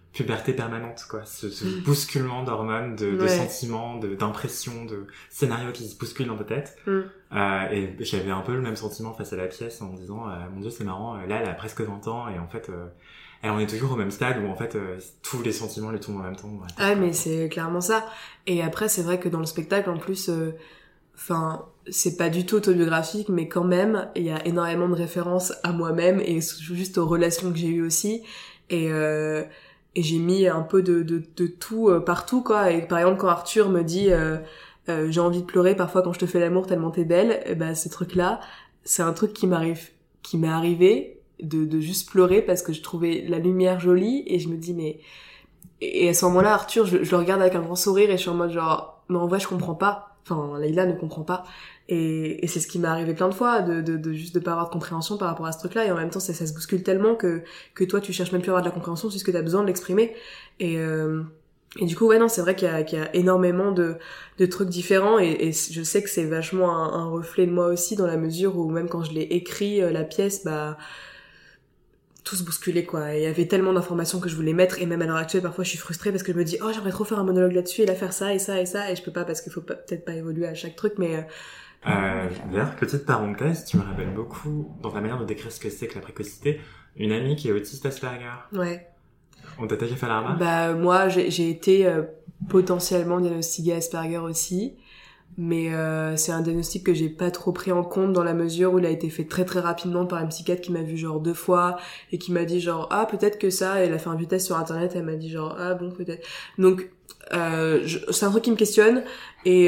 puberté permanente, quoi. Ce bousculement d'hormones, de sentiments, d'impressions, de scénarios qui se bousculent dans ta tête. Et j'avais un peu le même sentiment face à la pièce en me disant, mon Dieu, c'est marrant, là, elle a presque 20 ans, et en fait, elle en est toujours au même stade où, en fait, tous les sentiments lui tombent en même temps. Ouais. Ah, mais c'est clairement ça. Et après, c'est vrai que dans le spectacle, en plus, c'est pas du tout autobiographique, mais quand même, il y a énormément de références à moi-même et juste aux relations que j'ai eues aussi. Et j'ai mis un peu de tout partout, quoi. Et par exemple, quand Arthur me dit j'ai envie de pleurer parfois quand je te fais l'amour tellement t'es belle, et ben ce truc-là, c'est un truc qui m'est arrivé de juste pleurer parce que je trouvais la lumière jolie et je me dis mais et à ce moment-là, Arthur, je le regarde avec un grand sourire et je suis en mode genre mais en vrai je comprends pas. Enfin, Leïla ne comprend pas. Et c'est ce qui m'est arrivé plein de fois, de juste de pas avoir de compréhension par rapport à ce truc-là, et en même temps, ça se bouscule tellement que toi, tu cherches même plus à avoir de la compréhension, puisque t'as besoin de l'exprimer. Et du coup, ouais, non, c'est vrai qu'il y a énormément de trucs différents, et je sais que c'est vachement un reflet de moi aussi, dans la mesure où même quand je l'ai écrit, la pièce, bah, tout se bousculait, quoi. Il y avait tellement d'informations que je voulais mettre, et même à l'heure actuelle, parfois, je suis frustrée parce que je me dis, oh, j'aimerais trop faire un monologue là-dessus, et là, faire ça, et ça, et ça, et je peux pas parce qu'il faut peut-être pas évoluer à chaque truc, mais d'ailleurs, petite parenthèse, tu me rappelles beaucoup, dans ta manière de décrire ce que c'est que la précocité, une amie qui est autiste Asperger. Ouais. On t'a déjà fait la remarque? Bah, moi, j'ai été potentiellement diagnostiquée Asperger aussi, mais c'est un diagnostic que j'ai pas trop pris en compte dans la mesure où il a été fait très très rapidement par une psychiatre qui m'a vu genre 2 fois et qui m'a dit genre ah peut-être que ça, et elle a fait un test sur internet, elle m'a dit genre ah bon peut-être. Donc c'est un truc qui me questionne et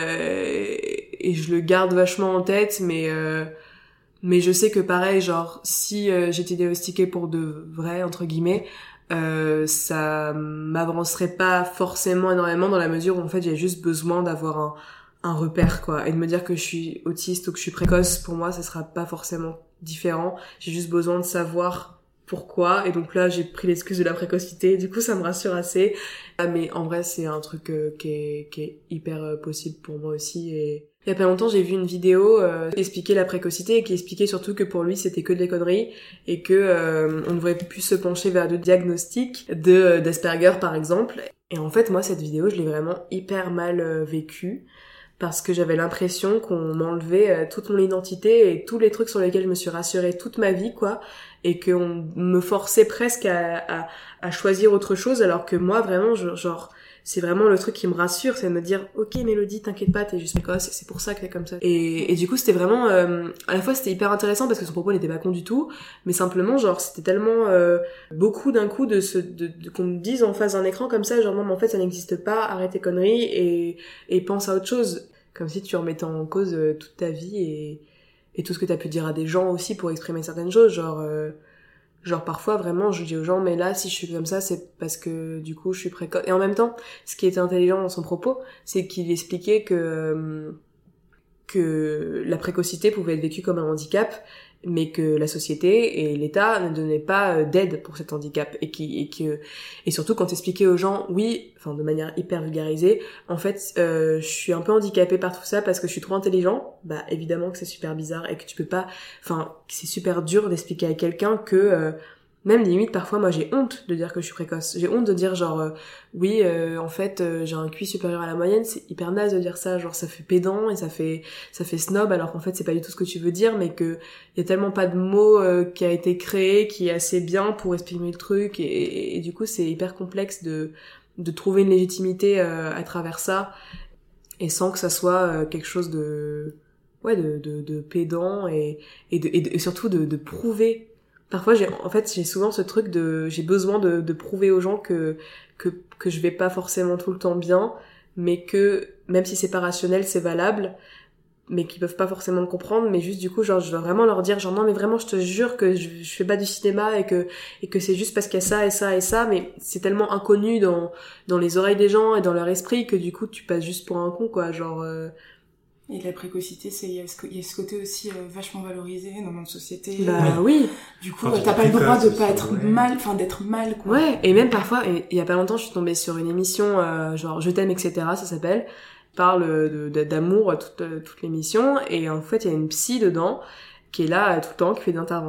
je le garde vachement en tête, mais je sais que pareil, genre si j'étais diagnostiquée pour de vrai entre guillemets, ça m'avancerait pas forcément énormément dans la mesure où en fait j'ai juste besoin d'avoir un repère, quoi, et de me dire que je suis autiste ou que je suis précoce, pour moi ça sera pas forcément différent, j'ai juste besoin de savoir pourquoi, et donc là j'ai pris l'excuse de la précocité, du coup ça me rassure assez. Mais en vrai c'est un truc qui est hyper possible pour moi aussi. Et il y a pas longtemps j'ai vu une vidéo qui expliquait la précocité et qui expliquait surtout que pour lui c'était que des conneries et que on devrait plus se pencher vers de diagnostics d'Asperger par exemple. Et en fait moi cette vidéo je l'ai vraiment hyper mal vécue parce que j'avais l'impression qu'on m'enlevait toute mon identité et tous les trucs sur lesquels je me suis rassurée toute ma vie, quoi, et qu'on me forçait presque à choisir autre chose, alors que moi, vraiment, genre, c'est vraiment le truc qui me rassure, c'est de me dire, ok, Mélodie, t'inquiète pas, t'es juste précoce, et c'est pour ça que t'es comme ça. Et du coup, c'était vraiment, à la fois, c'était hyper intéressant parce que son propos n'était pas con du tout, mais simplement, genre, c'était tellement beaucoup d'un coup de qu'on me dise en face d'un écran comme ça, genre, non, mais en fait, ça n'existe pas, arrête tes conneries et pense à autre chose. Comme si tu remettais en cause toute ta vie et tout ce que t'as pu dire à des gens aussi pour exprimer certaines choses, genre parfois vraiment je dis aux gens mais là si je suis comme ça c'est parce que du coup je suis précoce. Et en même temps ce qui était intelligent dans son propos c'est qu'il expliquait que la précocité pouvait être vécue comme un handicap, mais que la société et l'État ne donnaient pas d'aide pour cet handicap, et surtout quand t'expliquais aux gens oui, enfin de manière hyper vulgarisée, en fait je suis un peu handicapée par tout ça parce que je suis trop intelligent, bah évidemment que c'est super bizarre et que tu peux pas, enfin c'est super dur d'expliquer à quelqu'un que même limite parfois moi j'ai honte de dire que je suis précoce, j'ai honte de dire genre oui en fait j'ai un QI supérieur à la moyenne, c'est hyper naze de dire ça, genre ça fait pédant et ça fait snob, alors qu'en fait c'est pas du tout ce que tu veux dire, mais que y a tellement pas de mot qui a été créé qui est assez bien pour exprimer le truc, et du coup c'est hyper complexe de trouver une légitimité à travers ça et sans que ça soit quelque chose de pédant et surtout de prouver. Parfois j'ai souvent ce truc j'ai besoin de prouver aux gens que je vais pas forcément tout le temps bien, mais que même si c'est pas rationnel c'est valable, mais qu'ils peuvent pas forcément le comprendre, mais juste du coup genre je dois vraiment leur dire genre non mais vraiment je te jure que je fais pas du cinéma et que c'est juste parce qu'il y a ça et ça et ça, mais c'est tellement inconnu dans les oreilles des gens et dans leur esprit que du coup tu passes juste pour un con, quoi, genre Et la précocité, il y a ce côté aussi vachement valorisé dans notre société. Bah oui. Du coup, t'as pas le droit de pas être mal, enfin d'être mal, quoi. Ouais, et même parfois, il y a pas longtemps, je suis tombée sur une émission genre Je t'aime, etc., ça s'appelle, parle d'amour toute l'émission, et en fait, il y a une psy dedans qui est là tout le temps, qui fait des interventions.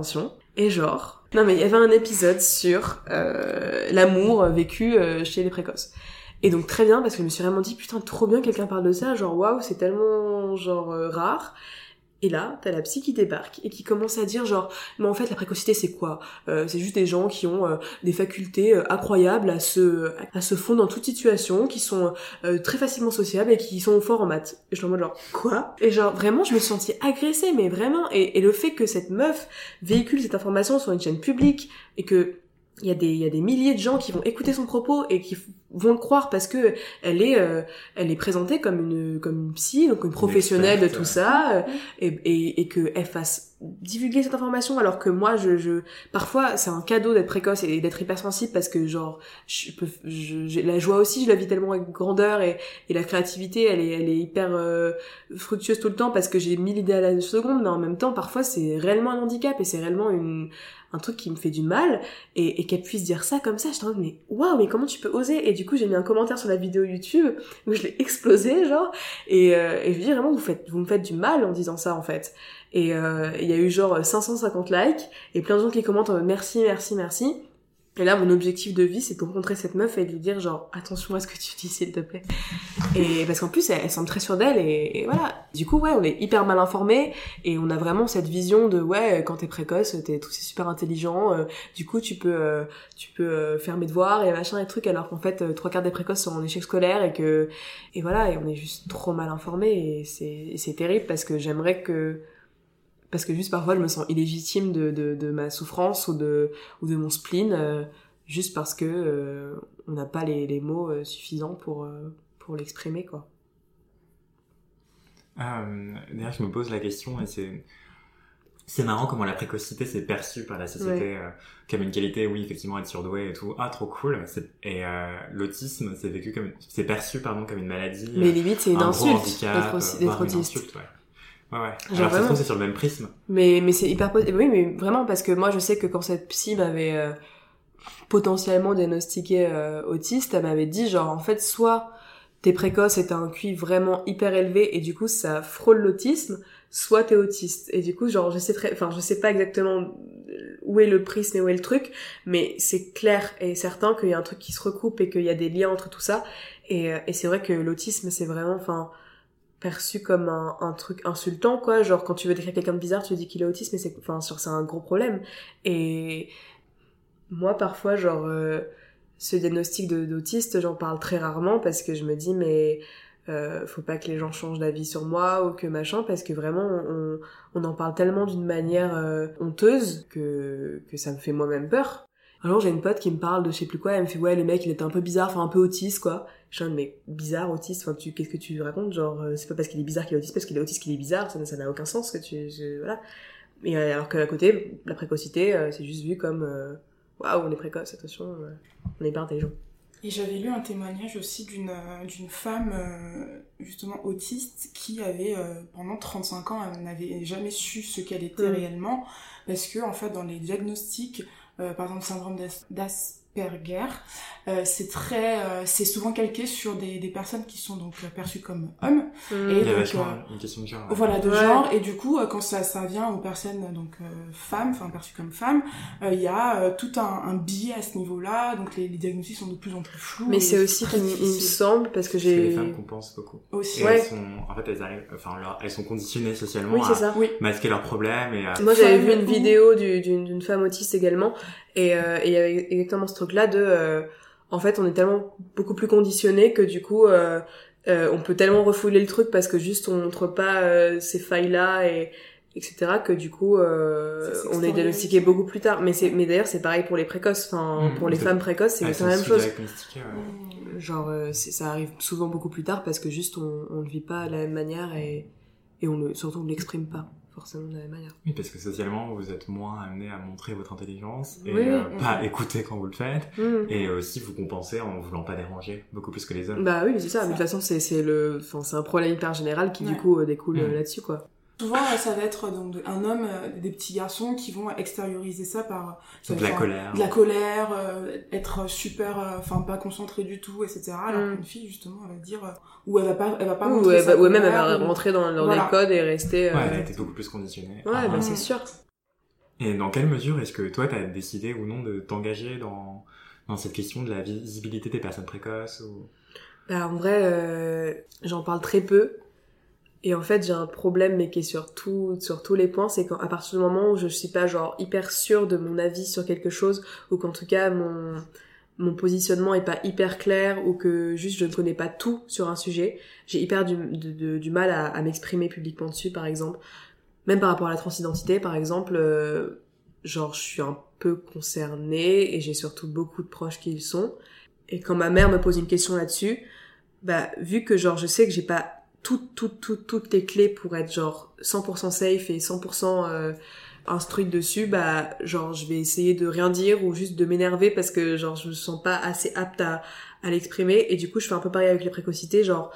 Et genre... Non mais il y avait un épisode sur l'amour vécu chez les précoces. Et donc très bien, parce que je me suis vraiment dit, putain, trop bien, quelqu'un parle de ça, genre waouh, c'est tellement genre rare. Et là, t'as la psy qui débarque et qui commence à dire genre, mais en fait la précocité c'est quoi ? C'est juste des gens qui ont des facultés incroyables à se fondre dans toute situation, qui sont très facilement sociables et qui sont forts en maths. Et je suis en mode genre, quoi ? Et genre vraiment, je me suis sentie agressée, mais vraiment. Et le fait que cette meuf véhicule cette information sur une chaîne publique et que il y a des milliers de gens qui vont écouter son propos et qui vont le croire parce que elle est présentée comme une psy, donc une professionnelle de tout ça, et que elle fasse divulguer cette information, alors que moi parfois c'est un cadeau d'être précoce et d'être hypersensible, parce que genre la joie aussi je la vis tellement avec grandeur, et la créativité elle est hyper fructueuse tout le temps parce que j'ai 1000 idées à la seconde, mais en même temps parfois c'est réellement un handicap et c'est réellement un truc qui me fait du mal, et qu'elle puisse dire ça comme ça, je me dis mais waouh, mais comment tu peux oser? Et du coup j'ai mis un commentaire sur la vidéo YouTube où je l'ai explosé genre, et je lui dis vraiment vous me faites du mal en disant ça en fait. Et il y a eu genre 550 likes et plein de gens qui commentent en mode merci. Et là, mon objectif de vie, c'est de rencontrer cette meuf et de lui dire genre, attention à ce que tu dis, s'il te plaît. Et parce qu'en plus, elle semble très sûre d'elle, et voilà. Du coup, ouais, on est hyper mal informés, et on a vraiment cette vision de, ouais, quand t'es précoce, c'est super intelligent, du coup, tu peux faire mes devoirs et machin et trucs, alors qu'en fait, 3/4 des précoces sont en échec scolaire, et voilà, et on est juste trop mal informés, et c'est terrible parce que parce que juste parfois je me sens illégitime de ma souffrance ou de mon spleen, juste parce que on n'a pas les mots suffisants pour l'exprimer, quoi. D'ailleurs je me pose la question, et c'est marrant comment la précocité c'est perçue par la société, comme une qualité, oui effectivement être surdoué et tout, trop cool, et l'autisme c'est perçu comme une maladie, mais limite c'est une insulte d'être autiste. Insulte, ouais. Alors ça se trouve c'est sur le même prisme. Mais c'est hyper oui, mais vraiment, parce que moi je sais que quand cette psy m'avait potentiellement diagnostiqué autiste, elle m'avait dit genre en fait soit t'es précoce et t'as un QI vraiment hyper élevé et du coup ça frôle l'autisme, soit t'es autiste. Et du coup genre je sais pas exactement où est le prisme et où est le truc, mais c'est clair et certain qu'il y a un truc qui se recoupe et qu'il y a des liens entre tout ça, et c'est vrai que l'autisme c'est vraiment perçu comme un truc insultant, quoi. Genre quand tu veux décrire quelqu'un de bizarre, tu dis qu'il est autiste, mais c'est un gros problème. Et moi parfois genre ce diagnostic d'autiste, j'en parle très rarement parce que je me dis mais faut pas que les gens changent d'avis sur moi ou que machin, parce que vraiment on en parle tellement d'une manière honteuse que ça me fait moi-même peur. Alors j'ai une pote qui me parle de je sais plus quoi, elle me fait ouais le mec il était un peu bizarre, un peu autiste quoi. Je dis mais bizarre, autiste, qu'est-ce que tu racontes, genre c'est pas parce qu'il est bizarre qu'il est autiste, parce qu'il est autiste qu'il est bizarre, ça n'a aucun sens voilà. Et alors qu'à côté la précocité c'est juste vu comme waouh on est précoce, attention, on est pas intelligent. Et j'avais lu un témoignage aussi d'une femme justement autiste qui avait pendant 35 ans, elle n'avait jamais su ce qu'elle était réellement, parce que en fait dans les diagnostics, par exemple syndrome d'Asperger, c'est souvent calqué sur des personnes qui sont donc perçues comme hommes, et il y a donc une question de genre, voilà, de genre, et du coup quand ça vient aux personnes donc femmes, perçues comme femmes, il y a tout un biais à ce niveau-là, donc les diagnostics sont de plus en plus flous. Mais c'est aussi qu'il me semble, parce que j'ai les femmes compensent beaucoup aussi, et elles sont conditionnées socialement à masquer leurs problèmes, et moi j'avais vu une vidéo d'une femme autiste également, et il y avait exactement ce truc là de en fait on est tellement beaucoup plus conditionnés que du coup on peut tellement refouler le truc parce que juste on montre pas ces failles là et etc, que du coup on est diagnostiqué beaucoup plus tard, mais d'ailleurs c'est pareil pour les précoces, pour les femmes précoces c'est la même chose, genre ça arrive souvent beaucoup plus tard parce que juste on le vit pas de la même manière, et surtout on l'exprime pas forcément de la même manière. Oui, parce que socialement vous êtes moins amené à montrer votre intelligence et pas écouter quand vous le faites, et aussi vous compensez en voulant pas déranger beaucoup plus que les hommes. Bah oui, mais c'est ça, mais de toute façon c'est un problème hyper général qui du coup découle là-dessus, quoi. Souvent, ça va être donc un homme, des petits garçons qui vont extérioriser ça par de la colère, être super, pas concentré du tout, etc. Alors qu'une fille, justement, elle va dire, ou elle va pas montrer ça. Ou même elle va rentrer dans les codes et rester. Ouais, t'es beaucoup plus conditionnée. Ouais, c'est sûr. Et dans quelle mesure est-ce que toi, t'as décidé ou non de t'engager dans cette question de la visibilité des personnes précoces ou... Bah, en vrai, j'en parle très peu. Et en fait, j'ai un problème, mais qui est sur tous les points, c'est qu'à partir du moment où je suis pas genre hyper sûre de mon avis sur quelque chose, ou qu'en tout cas mon positionnement est pas hyper clair, ou que juste je ne connais pas tout sur un sujet, j'ai hyper du mal à m'exprimer publiquement dessus, par exemple. Même par rapport à la transidentité, par exemple, genre je suis un peu concernée, et j'ai surtout beaucoup de proches qui le sont. Et quand ma mère me pose une question là-dessus, bah vu que genre je sais que j'ai pas toutes les clés pour être genre 100% safe et 100% instruite dessus, bah genre je vais essayer de rien dire ou juste de m'énerver parce que genre je me sens pas assez apte à l'exprimer. Et du coup je fais un peu pareil avec les précocités, genre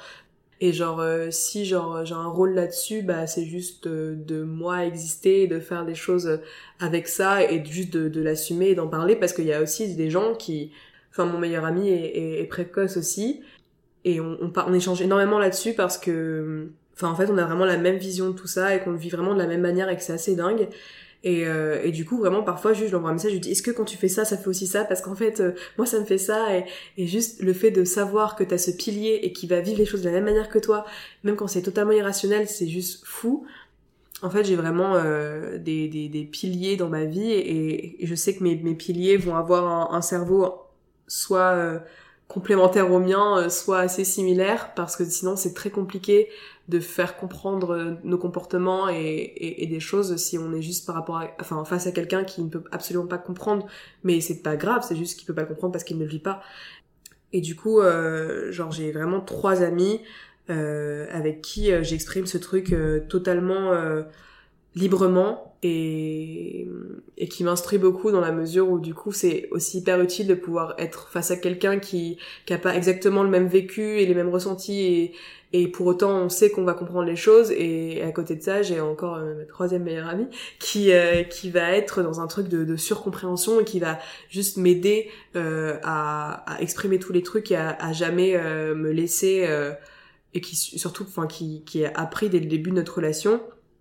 si genre j'ai un rôle là-dessus, bah c'est juste de moi exister et de faire des choses avec ça, et juste de l'assumer et d'en parler, parce qu'il y a aussi des gens qui, enfin mon meilleur ami est précoce aussi, et on échange énormément là-dessus parce que, enfin en fait on a vraiment la même vision de tout ça et qu'on le vit vraiment de la même manière et que c'est assez dingue. Et du coup vraiment parfois juste je lui envoie un message, je lui dis est-ce que quand tu fais ça fait aussi ça, parce qu'en fait moi ça me fait ça, et juste le fait de savoir que t'as ce pilier et qui va vivre les choses de la même manière que toi, même quand c'est totalement irrationnel, c'est juste fou. En fait j'ai vraiment des piliers dans ma vie, et je sais que mes piliers vont avoir un cerveau soit complémentaire au mien, soit assez similaire, parce que sinon c'est très compliqué de faire comprendre nos comportements et des choses si on est juste face à quelqu'un qui ne peut absolument pas comprendre, mais c'est pas grave, c'est juste qu'il peut pas le comprendre parce qu'il ne le vit pas. Et du coup genre j'ai vraiment 3 amis avec qui j'exprime ce truc totalement librement, et qui m'instruit beaucoup, dans la mesure où du coup c'est aussi hyper utile de pouvoir être face à quelqu'un qui a pas exactement le même vécu et les mêmes ressentis, et pour autant on sait qu'on va comprendre les choses. Et à côté de ça j'ai encore ma 3e meilleure amie qui va être dans un truc de surcompréhension, et qui va juste m'aider à exprimer tous les trucs, et à jamais me laisser et qui surtout qui a appris dès le début de notre relation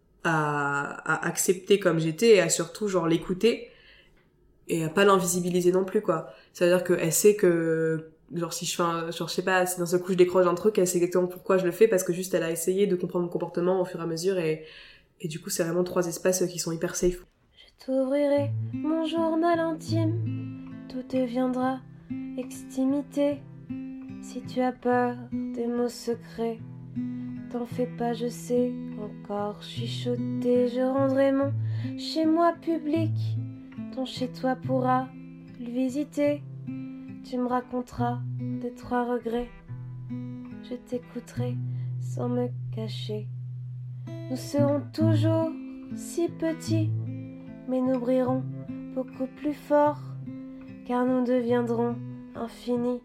à accepter comme j'étais, et à surtout genre l'écouter, et à pas l'invisibiliser non plus, quoi. Ça veut dire qu'elle sait que genre si je fais genre je sais pas, si d'un seul coup je décroche un truc, elle sait exactement pourquoi je le fais, parce que juste elle a essayé de comprendre mon comportement au fur et à mesure, et du coup c'est vraiment 3 espaces qui sont hyper safe. Je t'ouvrirai mon journal intime, tout deviendra extimité. Si tu as peur des mots secrets, t'en fais pas, je sais encore chuchoter. Je rendrai mon chez-moi public, ton chez-toi pourra le visiter. Tu me raconteras tes 3 regrets, je t'écouterai sans me cacher. Nous serons toujours si petits, mais nous brillerons beaucoup plus fort, car nous deviendrons infinis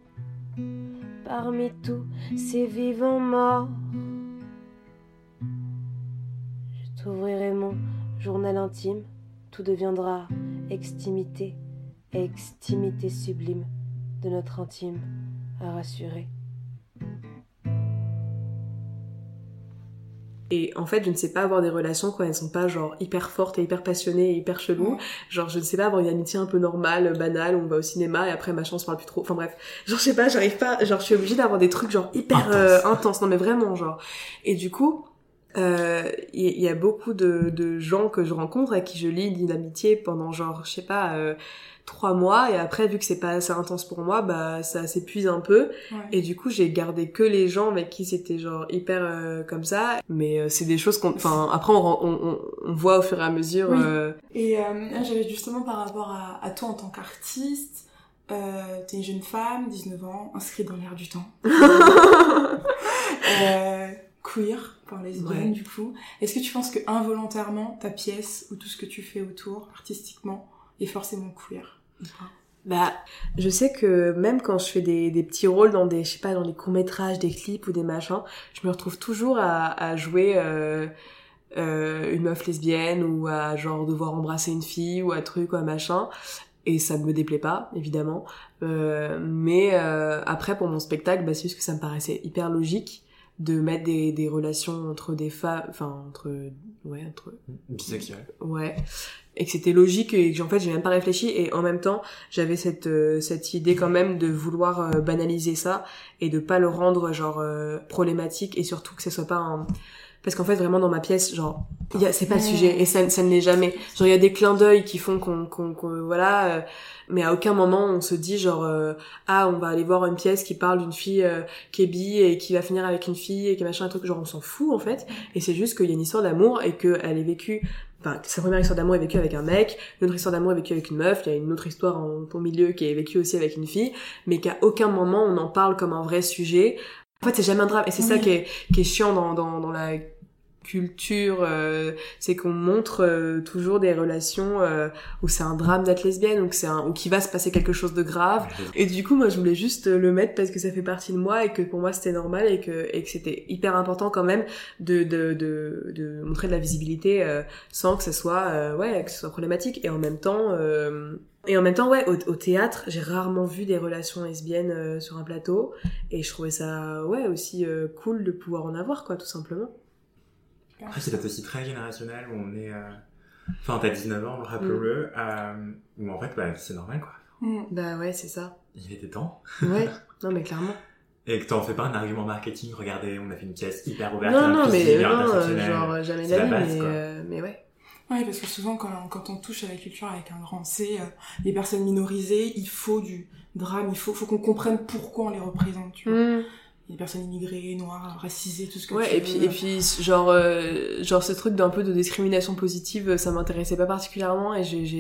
parmi tous ces vivants morts. Je t'ouvrirai mon journal intime, tout deviendra extimité, extimité sublime de notre intime à rassurer. Et en fait, je ne sais pas avoir des relations quand elles sont pas genre hyper fortes et hyper passionnées et hyper cheloues. Genre, je ne sais pas avoir une amitié un peu normale, banale, où on va au cinéma et après machin on se parle plus trop. Enfin bref, genre je sais pas, j'arrive pas, genre je suis obligée d'avoir des trucs genre hyper intenses. Non mais vraiment genre. Et du coup, il y a beaucoup de gens que je rencontre à qui je lie une amitié pendant genre je sais pas 3 mois, et après vu que c'est pas assez intense pour moi, bah ça s'épuise un peu. Et du coup j'ai gardé que les gens avec qui c'était genre hyper comme ça, mais c'est des choses après on voit au fur et à mesure. Et j'avais justement par rapport à toi en tant qu'artiste, t'es une jeune femme, 19 ans, inscrite dans l'air du temps, queer, par lesbienne du coup. Est-ce que tu penses que involontairement ta pièce ou tout ce que tu fais autour artistiquement est forcément queer? Bah, je sais que même quand je fais des petits rôles dans des, je sais pas, dans des courts-métrages, des clips ou des machins, je me retrouve toujours à jouer une meuf lesbienne, ou à genre devoir embrasser une fille, ou à truc ou à machin, et ça ne me déplaît pas évidemment, mais après pour mon spectacle, bah c'est juste que ça me paraissait hyper logique mettre des relations entre des femmes, enfin entre bisexuel. Ouais, et que c'était logique et que en fait j'ai même pas réfléchi, et en même temps j'avais cette idée quand même de vouloir banaliser ça et de pas le rendre genre problématique, et surtout que ce soit pas parce qu'en fait vraiment dans ma pièce genre c'est pas le sujet, et ça ne l'est jamais. Genre il y a des clins d'œil qui font qu'on voilà, mais à aucun moment on se dit genre on va aller voir une pièce qui parle d'une fille qui est bi et qui va finir avec une fille et qui machin un truc, genre on s'en fout en fait. Et c'est juste qu'il y a une histoire d'amour et que elle est vécue, enfin sa première histoire d'amour est vécue avec un mec, une autre histoire d'amour est vécue avec une meuf, il y a une autre histoire au milieu qui est vécue aussi avec une fille, mais qu'à aucun moment on en parle comme un vrai sujet. En fait c'est jamais un drame, et c'est ça qui est chiant dans la culture, c'est qu'on montre toujours des relations où c'est un drame d'être lesbienne, ou qu'il va se passer quelque chose de grave. Et du coup moi je voulais juste le mettre parce que ça fait partie de moi et que pour moi c'était normal, et que c'était hyper important quand même de montrer de la visibilité sans que ce soit que ce soit problématique. Et en même temps ouais, au théâtre, j'ai rarement vu des relations lesbiennes sur un plateau, et je trouvais ça aussi cool de pouvoir en avoir, quoi, tout simplement. Après, c'est peut-être aussi très générationnel, où on est... Enfin, t'as 19 ans, rappelons-le, où en fait, c'est normal, quoi. Bah ouais, c'est ça. Il était temps. Ouais, non mais clairement. Et que t'en fais pas un argument marketing, regardez, on a fait une pièce hyper ouverte, genre jamais d'avis, mais ouais. Ouais, parce que souvent, quand on touche à la culture avec un grand C, les personnes minorisées, il faut du drame, il faut qu'on comprenne pourquoi on les représente, tu vois. Les personnes immigrées, noires, racisées, tout ce que tu veux. Et puis genre ce truc d'un peu de discrimination positive, ça m'intéressait pas particulièrement,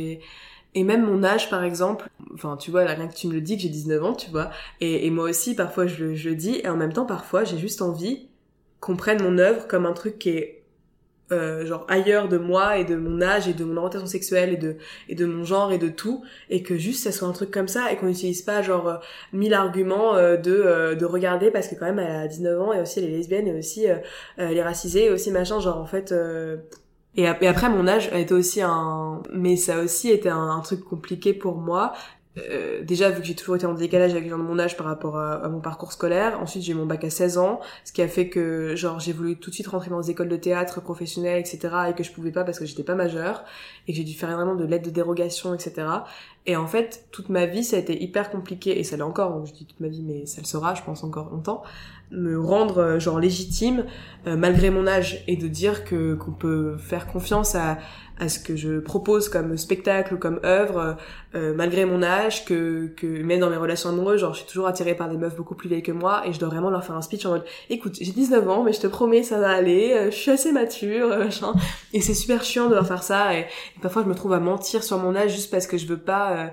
et même mon âge par exemple, enfin tu vois, là rien que tu me le dis que j'ai 19 ans, tu vois, et moi aussi parfois je le dis, et en même temps parfois j'ai juste envie qu'on prenne mon œuvre comme un truc qui est genre ailleurs de moi et de mon âge et de mon orientation sexuelle et de mon genre et de tout, et que juste ça soit un truc comme ça, et qu'on n'utilise pas genre 1000 arguments de regarder parce que quand même elle a 19 ans, et aussi elle est lesbienne, et aussi elle est racisée, et aussi machin, genre en fait et après mon âge a été aussi mais ça a aussi été un truc compliqué pour moi. Déjà vu que j'ai toujours été en décalage avec les gens de mon âge par rapport à mon parcours scolaire. Ensuite j'ai eu mon bac à 16 ans, ce qui a fait que genre j'ai voulu tout de suite rentrer dans des écoles de théâtre professionnelles, etc., et que je pouvais pas parce que j'étais pas majeure, et que j'ai dû faire vraiment de l'aide de dérogation, etc. Et en fait toute ma vie ça a été hyper compliqué, et ça l'est encore, donc je dis toute ma vie mais ça le sera je pense encore longtemps, me rendre genre légitime malgré mon âge, et de dire qu'on peut faire confiance à ce que je propose comme spectacle ou comme œuvre malgré mon âge, que même dans mes relations amoureuses, genre je suis toujours attirée par des meufs beaucoup plus vieilles que moi, et je dois vraiment leur faire un speech en mode écoute, j'ai 19 ans mais je te promets ça va aller, je suis assez mature, machin. Et c'est super chiant de leur faire ça, et parfois je me trouve à mentir sur mon âge juste parce que je veux pas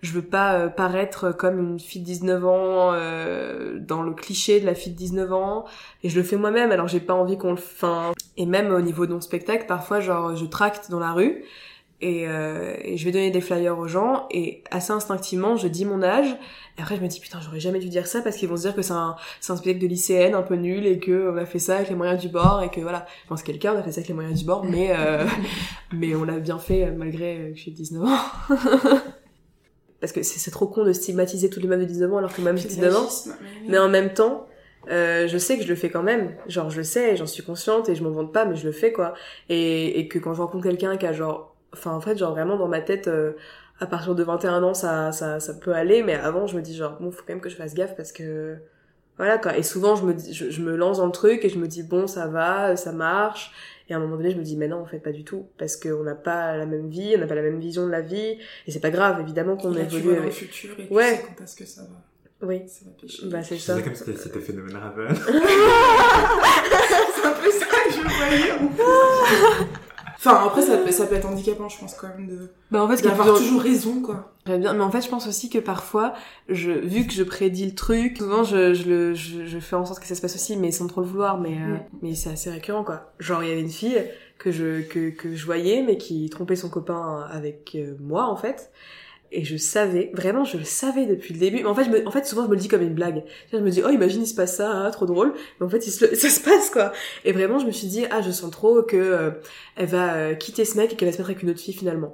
paraître comme une fille de 19 ans dans le cliché de la fille de 19 ans, et je le fais moi-même, alors j'ai pas envie qu'on le et même au niveau de mon spectacle parfois genre je tracte dans la rue et je vais donner des flyers aux gens, et assez instinctivement je dis mon âge, et après je me dis putain j'aurais jamais dû dire ça parce qu'ils vont se dire que c'est un spectacle de lycéenne un peu nul, et que on a fait ça avec les moyens du bord, et que voilà, je pense quelqu'un on a fait ça avec les moyens du bord, mais on l'a bien fait malgré que j'ai 19 ans. Parce que c'est trop con de stigmatiser tous les meufs de 19 ans alors que même j'ai 19 ans. Mais en même temps, je sais que je le fais quand même. Genre, je le sais, j'en suis consciente, et je m'en vante pas, mais je le fais, quoi. Et que quand je rencontre quelqu'un qui a genre... Enfin, en fait, genre vraiment dans ma tête, à partir de 21 ans, ça peut aller, mais avant, je me dis genre, bon, faut quand même que je fasse gaffe parce que... Voilà, quoi. Et souvent, je me lance dans le truc et je me dis, bon, ça va, ça marche. Et à un moment donné, je me dis, mais non, en fait, pas du tout. Parce qu'on n'a pas la même vie, on n'a pas la même vision de la vie. Et c'est pas grave, évidemment qu'on évolue. Tu vois dans le futur, et tu sais quand est-ce que ça va. Oui. Ça va pêcher. Bah, c'est ça. C'est comme si c'était phénomène Raven. C'est un peu ça que je voyais. Enfin, après, ça peut être handicapant, je pense, quand même, d'avoir toujours raison, quoi. J'aime bien, mais en fait, je pense aussi que parfois, vu que je prédis le truc, souvent, je fais en sorte que ça se passe aussi, mais sans trop le vouloir, mais c'est assez récurrent, quoi. Genre, il y avait une fille que je voyais, mais qui trompait son copain avec moi, en fait. Et je savais, vraiment, je le savais depuis le début. Mais en fait, souvent, je me le dis comme une blague. Je me dis, oh, imagine, il se passe ça, trop drôle. Mais en fait, ça se passe, quoi. Et vraiment, je me suis dit, je sens trop que elle va quitter ce mec et qu'elle va se mettre avec une autre fille, finalement.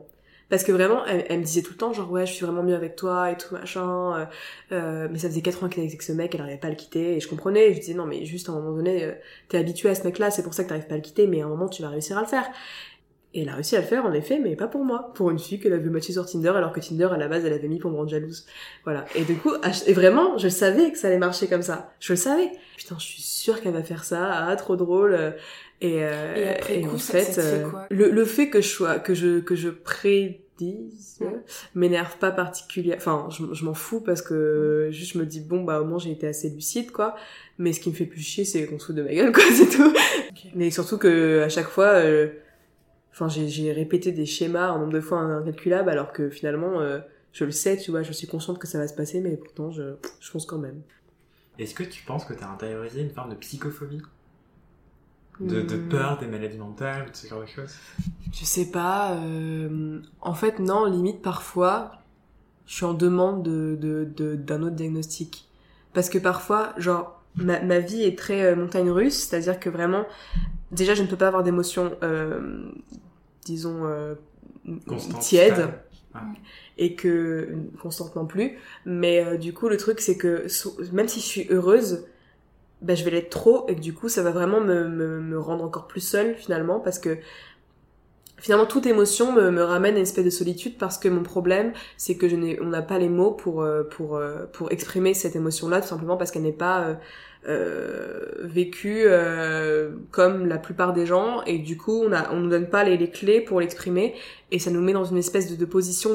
Parce que vraiment, elle me disait tout le temps, genre, ouais, je suis vraiment mieux avec toi, et tout, machin, mais ça faisait 4 ans qu'elle était avec ce mec, elle n'arrivait pas à le quitter, et je comprenais, et je disais, non, mais juste, à un moment donné, t'es habitué à ce mec-là, c'est pour ça que t'arrives pas à le quitter, mais à un moment, tu vas réussir à le faire. Et elle a réussi à le faire, en effet, mais pas pour moi. Pour une fille qu'elle avait matchée sur Tinder, alors que Tinder, à la base, elle avait mis pour me rendre jalouse. Voilà. Et du coup, et vraiment, je savais que ça allait marcher comme ça. Je le savais. Putain, je suis sûre qu'elle va faire ça. Ah, trop drôle. Et après coup, en ça te fait, fait quoi le fait que je prédise, m'énerve pas particulièrement. Enfin, je m'en fous parce que juste je me dis, bon, bah, au moins j'ai été assez lucide, quoi. Mais ce qui me fait plus chier, c'est qu'on se fout de ma gueule, quoi, c'est tout. Okay. Mais surtout que, à chaque fois, enfin, j'ai répété des schémas un nombre de fois incalculable, alors que finalement, je le sais, tu vois, je suis consciente que ça va se passer, mais pourtant, je fonce quand même. Est-ce que tu penses que t'as intériorisé une forme de psychophobie ? De peur des maladies mentales, de ce genre de choses ? Je sais pas, en fait, non, limite, parfois, je suis en demande d'un autre diagnostic. Parce que parfois, genre, ma vie est très montagne russe, c'est-à-dire que vraiment, déjà, je ne peux pas avoir d'émotions, disons, tièdes, et que, constante non plus, mais du coup, le truc, c'est que, même si je suis heureuse, bah, je vais l'être trop, et que du coup, ça va vraiment me rendre encore plus seule, finalement, parce que, finalement, toute émotion me ramène à une espèce de solitude, parce que mon problème, c'est que on n'a pas les mots pour exprimer cette émotion-là, tout simplement parce qu'elle n'est pas vécue comme la plupart des gens, et du coup, on nous donne pas les clés pour l'exprimer, et ça nous met dans une espèce de position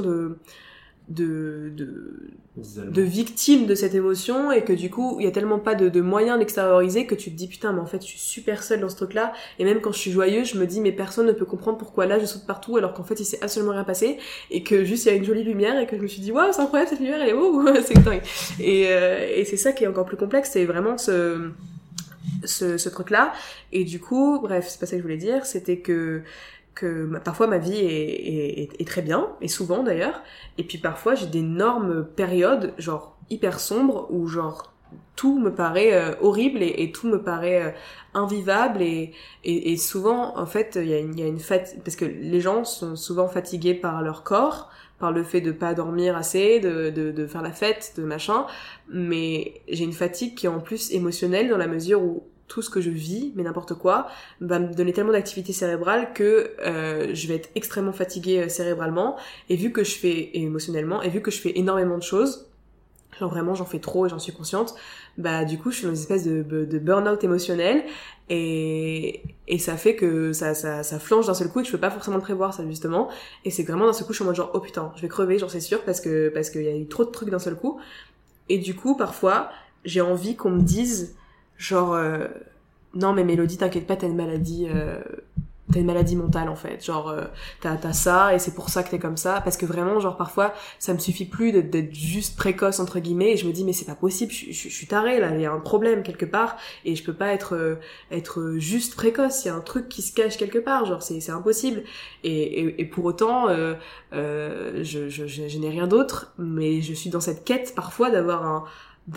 de victime de cette émotion, et que du coup il y a tellement pas de moyens d'extérioriser que tu te dis putain mais en fait je suis super seule dans ce truc là, et même quand je suis joyeuse je me dis mais personne ne peut comprendre pourquoi là je saute partout alors qu'en fait il s'est absolument rien passé, et que juste il y a une jolie lumière et que je me suis dit waouh c'est incroyable cette lumière elle est wow c'est dingue, et c'est ça qui est encore plus complexe, c'est vraiment ce truc là. Et du coup bref, c'est pas ça que je voulais dire, c'était que parfois ma vie est très bien, et souvent d'ailleurs, et puis parfois j'ai d'énormes périodes, genre hyper sombres, où genre tout me paraît horrible, et tout me paraît invivable, et souvent en fait il y a une fatigue, parce que les gens sont souvent fatigués par leur corps, par le fait de pas dormir assez, de faire la fête, de machin, mais j'ai une fatigue qui est en plus émotionnelle, dans la mesure où tout ce que je vis, mais n'importe quoi, va me donner tellement d'activité cérébrale que je vais être extrêmement fatiguée cérébralement, et vu que je fais, et émotionnellement, et vu que je fais énormément de choses, genre vraiment j'en fais trop et j'en suis consciente, bah du coup je suis dans une espèce de burn-out émotionnel, et ça fait que ça flanche d'un seul coup, et que je peux pas forcément le prévoir, ça, justement, et c'est vraiment d'un seul coup je suis en mode genre oh putain je vais crever, j'en sais sûr, parce que y a eu trop de trucs d'un seul coup, et du coup parfois j'ai envie qu'on me dise genre non mais Mélodie t'inquiète pas, t'as une maladie mentale en fait, genre t'as ça et c'est pour ça que t'es comme ça, parce que vraiment genre parfois ça me suffit plus d'être juste précoce entre guillemets, et je me dis mais c'est pas possible, je suis tarée là, il y a un problème quelque part, et je peux pas être juste précoce, il y a un truc qui se cache quelque part, genre c'est impossible, et pour autant je n'ai rien d'autre, mais je suis dans cette quête parfois d'avoir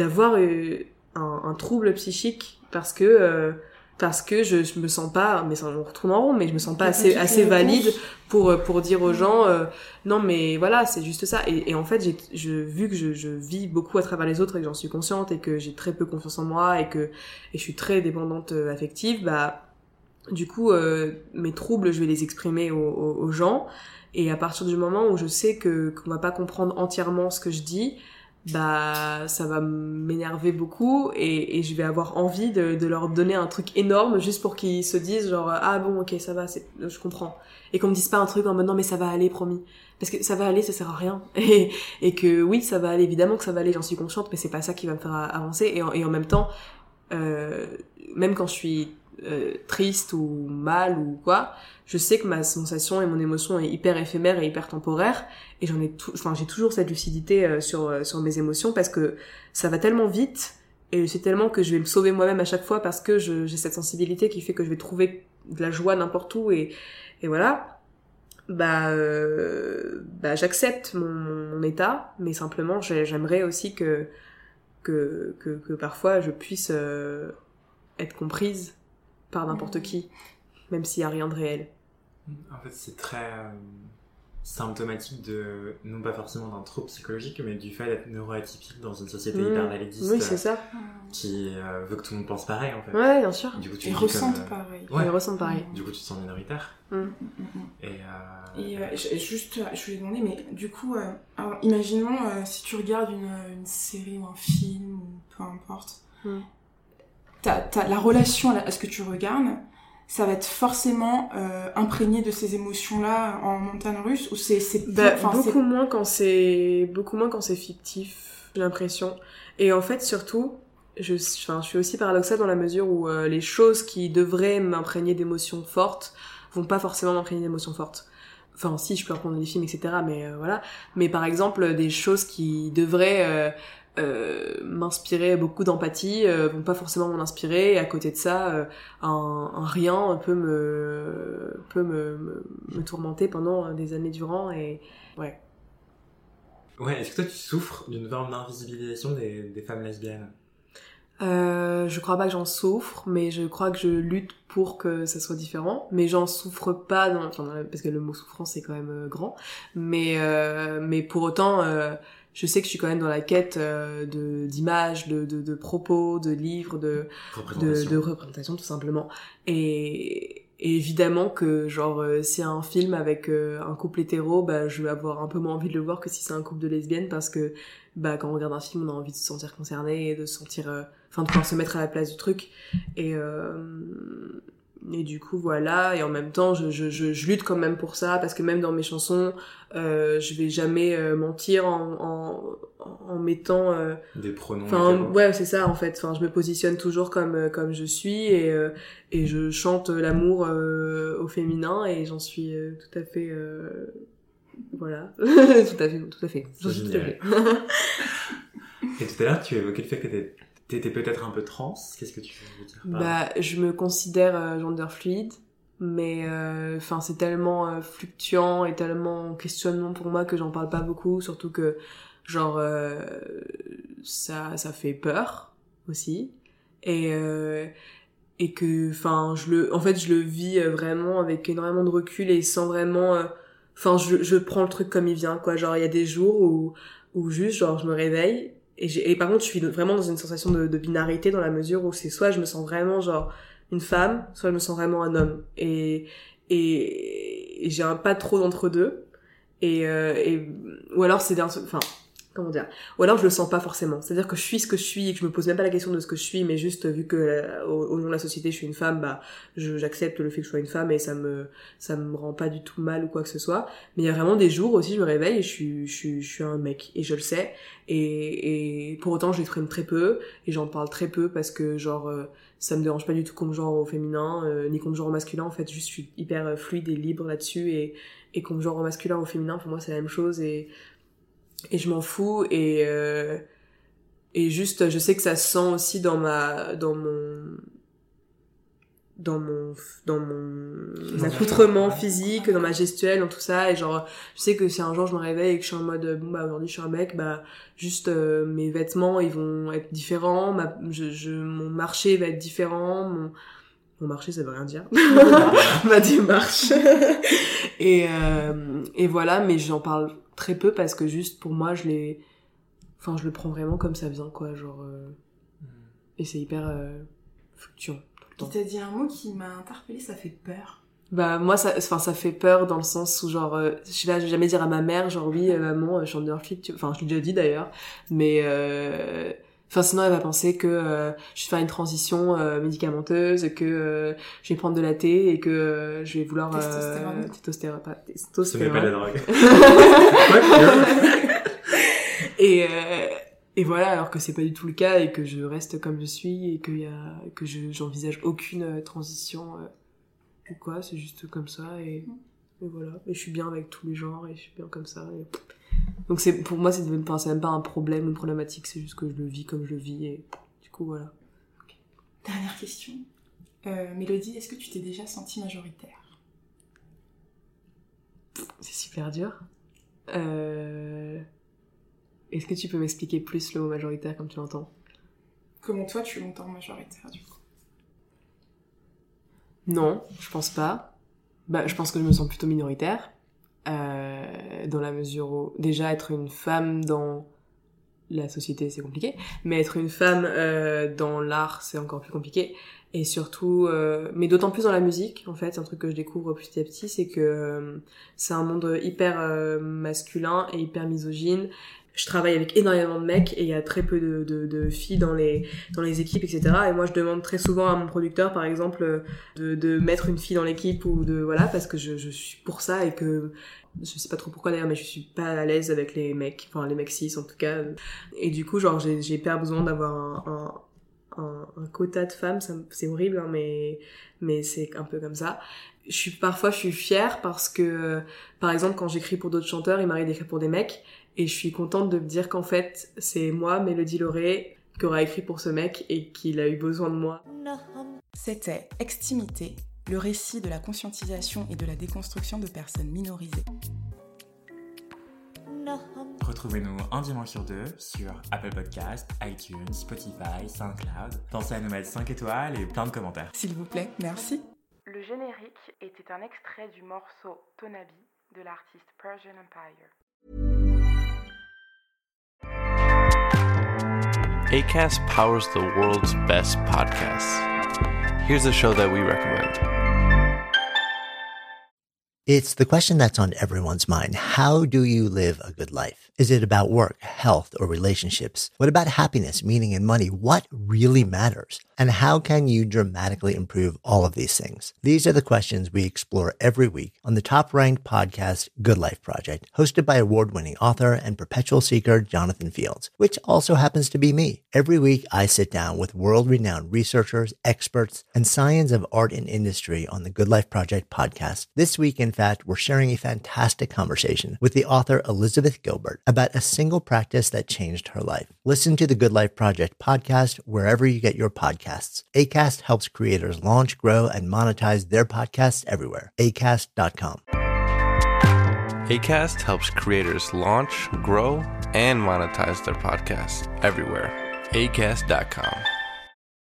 un trouble psychique, parce que je me sens pas, mais ça on retourne en rond, mais je me sens pas assez valide pour dire aux gens non mais voilà c'est juste ça, et en fait vu que je vis beaucoup à travers les autres, et que j'en suis consciente, et que j'ai très peu confiance en moi, et je suis très dépendante affective, bah du coup mes troubles je vais les exprimer aux gens, et à partir du moment où je sais qu'on va pas comprendre entièrement ce que je dis, bah ça va m'énerver beaucoup, et je vais avoir envie de leur donner un truc énorme juste pour qu'ils se disent genre ah bon ok ça va, je comprends, et qu'on me dise pas un truc en mode non mais ça va aller promis, parce que ça va aller ça sert à rien, et que oui ça va aller, évidemment que ça va aller, j'en suis consciente, mais c'est pas ça qui va me faire avancer, et en même temps même quand je suis triste ou mal ou quoi, je sais que ma sensation et mon émotion est hyper éphémère et hyper temporaire, et j'ai toujours cette lucidité sur mes émotions, parce que ça va tellement vite, et je sais tellement que je vais me sauver moi-même à chaque fois, parce que j'ai cette sensibilité qui fait que je vais trouver de la joie n'importe où, et voilà, bah j'accepte mon état, mais simplement j'aimerais aussi que parfois je puisse être comprise par n'importe qui, même s'il y a rien de réel. En fait, symptomatique de, non pas forcément d'un trouble psychologique, mais du fait d'être neuroatypique dans une société Mmh. hyper validiste. Oui, c'est ça. Qui veut que tout le monde pense pareil, en fait. Ouais, bien sûr. Du coup, tu Ils vis ressentent comme, pareil. Ouais. Ils ressentent pareil. Du coup, tu te sens minoritaire. Et Je voulais demander, mais du coup, alors, imaginons si tu regardes une série ou un film, ou peu importe, t'as la relation à ce que tu regardes, ça va être forcément imprégné de ces émotions-là en montagne russe, ou c'est beaucoup moins quand c'est fictif, j'ai l'impression. Et en fait, surtout, je suis aussi paradoxale dans la mesure où les choses qui devraient m'imprégner d'émotions fortes vont pas forcément m'imprégner d'émotions fortes. Enfin, si, je peux reprendre des films, etc., mais voilà. Mais par exemple, des choses qui devraient m'inspirer beaucoup d'empathie vont pas forcément m'en inspirer. Et à côté de ça, un rien peut me tourmenter pendant des années durant. Et ouais. Ouais, est-ce que toi tu souffres d'une forme d'invisibilisation des femmes lesbiennes? Je crois pas que j'en souffre, mais je crois que je lutte pour que ça soit différent. Mais j'en souffre pas parce que le mot souffrance c'est quand même grand. Mais pour autant, je sais que je suis quand même dans la quête d'images, de propos, de livres, de représentation tout simplement. Et évidemment que genre si un film avec un couple hétéro, bah je vais avoir un peu moins envie de le voir que si c'est un couple de lesbiennes, parce que bah quand on regarde un film on a envie de se sentir concerné et de se sentir de pouvoir se mettre à la place du truc. Et du coup voilà, et en même temps je lutte quand même pour ça, parce que même dans mes chansons je vais jamais mentir en mettant des pronoms. Ouais, c'est ça en fait. Je me positionne toujours comme je suis, et je chante l'amour au féminin, et j'en suis tout à fait voilà. tout à fait. C'est génial. Et tout à l'heure tu évoquais le fait que t'étais peut-être un peu trans. Qu'est-ce que tu veux dire par là? Je me considère gender fluide, mais c'est tellement fluctuant et tellement questionnement pour moi que j'en parle pas beaucoup, surtout que genre ça fait peur aussi, et que je le vis vraiment avec énormément de recul et sans vraiment je prends le truc comme il vient, quoi. Genre il y a des jours où juste genre je me réveille et par contre je suis vraiment dans une sensation de binarité, dans la mesure où c'est soit je me sens vraiment genre une femme, soit je me sens vraiment un homme, et j'ai pas trop d'entre-deux, ou alors c'est comment dire, ou alors je le sens pas forcément, c'est-à-dire que je suis ce que je suis et que je me pose même pas la question de ce que je suis, mais juste vu que au nom de la société je suis une femme, bah j'accepte le fait que je sois une femme, et ça me rend pas du tout mal ou quoi que ce soit. Mais il y a vraiment des jours aussi je me réveille et je suis un mec, et je le sais, et pour autant je l'exprime très peu et j'en parle très peu, parce que genre ça me dérange pas du tout qu'on me genre au féminin ni qu'on me genre au masculin. En fait, juste je suis hyper fluide et libre là-dessus, et qu'on me genre au masculin ou au féminin, pour moi c'est la même chose, et je m'en fous, et juste je sais que ça se sent aussi dans mon accoutrement physique, dans ma gestuelle, dans tout ça. Et genre je sais que si un jour je me réveille et que je suis en mode aujourd'hui je suis un mec, juste mes vêtements ils vont être différents, mon marché va être différent, mon marché ça veut rien dire. Ma démarche. Et voilà, mais j'en parle très peu, parce que juste pour moi je le prends vraiment comme ça vient, quoi, genre et c'est hyper fluctuant tout le temps. Tu t'as dit un mot qui m'a interpellée, ça fait peur. Moi ça fait peur dans le sens où genre je sais pas, je vais jamais dire à ma mère genre oui maman je suis en flic, je l'ai déjà dit d'ailleurs, mais sinon elle va penser que je vais faire une transition médicamenteuse, que je vais prendre de la thé, et que je vais vouloir testostérone. Ce n'est pas de la drogue. Et voilà, alors que c'est pas du tout le cas, et que je reste comme je suis, et que j'envisage aucune transition ou quoi, c'est juste comme ça, et voilà, et je suis bien avec tous les genres, et je suis bien comme ça, donc pour moi c'est même pas un problème ou une problématique, c'est juste que je le vis comme je le vis, et du coup voilà. Okay. Dernière question, Mélodie, est-ce que tu t'es déjà sentie majoritaire? C'est super dur. Est-ce que tu peux m'expliquer plus le mot majoritaire comme tu l'entends? Comment toi tu l'entends majoritaire du coup? Non, je pense pas. Je pense que je me sens plutôt minoritaire. dans la mesure où déjà être une femme dans la société c'est compliqué, mais être une femme dans l'art c'est encore plus compliqué. Et surtout, mais d'autant plus dans la musique, en fait, c'est un truc que je découvre petit à petit, c'est que c'est un monde hyper masculin et hyper misogyne. Je travaille avec énormément de mecs et il y a très peu de filles dans les équipes, etc. Et moi, je demande très souvent à mon producteur, par exemple, de mettre une fille dans l'équipe ou voilà, parce que je suis pour ça et que je sais pas trop pourquoi d'ailleurs, mais je suis pas à l'aise avec les mecs cis en tout cas. Et du coup, genre, j'ai hyper besoin d'avoir un quota de femmes, c'est horrible, hein, mais c'est un peu comme ça. Parfois, je suis fière parce que, par exemple, quand j'écris pour d'autres chanteurs, il m'arrive d'écrire pour des mecs, et je suis contente de me dire qu'en fait, c'est moi, Mélodie Lauré, qui aura écrit pour ce mec et qu'il a eu besoin de moi. C'était Extimité, le récit de la conscientisation et de la déconstruction de personnes minorisées. Retrouvez-nous un dimanche sur 2 sur Apple Podcasts, iTunes, Spotify, SoundCloud. Pensez à nous mettre 5 étoiles et plein de commentaires. S'il vous plaît, merci. Le générique était un extrait du morceau Tonabi de l'artiste Persian Empire. Acast powers the world's best podcasts. Here's a show that we recommend. It's the question that's on everyone's mind. How do you live a good life? Is it about work, health, or relationships? What about happiness, meaning, and money? What really matters? And how can you dramatically improve all of these things? These are the questions we explore every week on the top-ranked podcast, Good Life Project, hosted by award-winning author and perpetual seeker Jonathan Fields, which also happens to be me. Every week, I sit down with world-renowned researchers, experts, and science of art and industry on the Good Life Project podcast. This week, in fact, we're sharing a fantastic conversation with the author Elizabeth Gilbert about a single practice that changed her life. Listen to the Good Life Project podcast wherever you get your podcasts. Acast helps creators launch, grow, and monetize their podcasts everywhere. Acast.com. Acast helps creators launch, grow, and monetize their podcasts everywhere. Acast.com.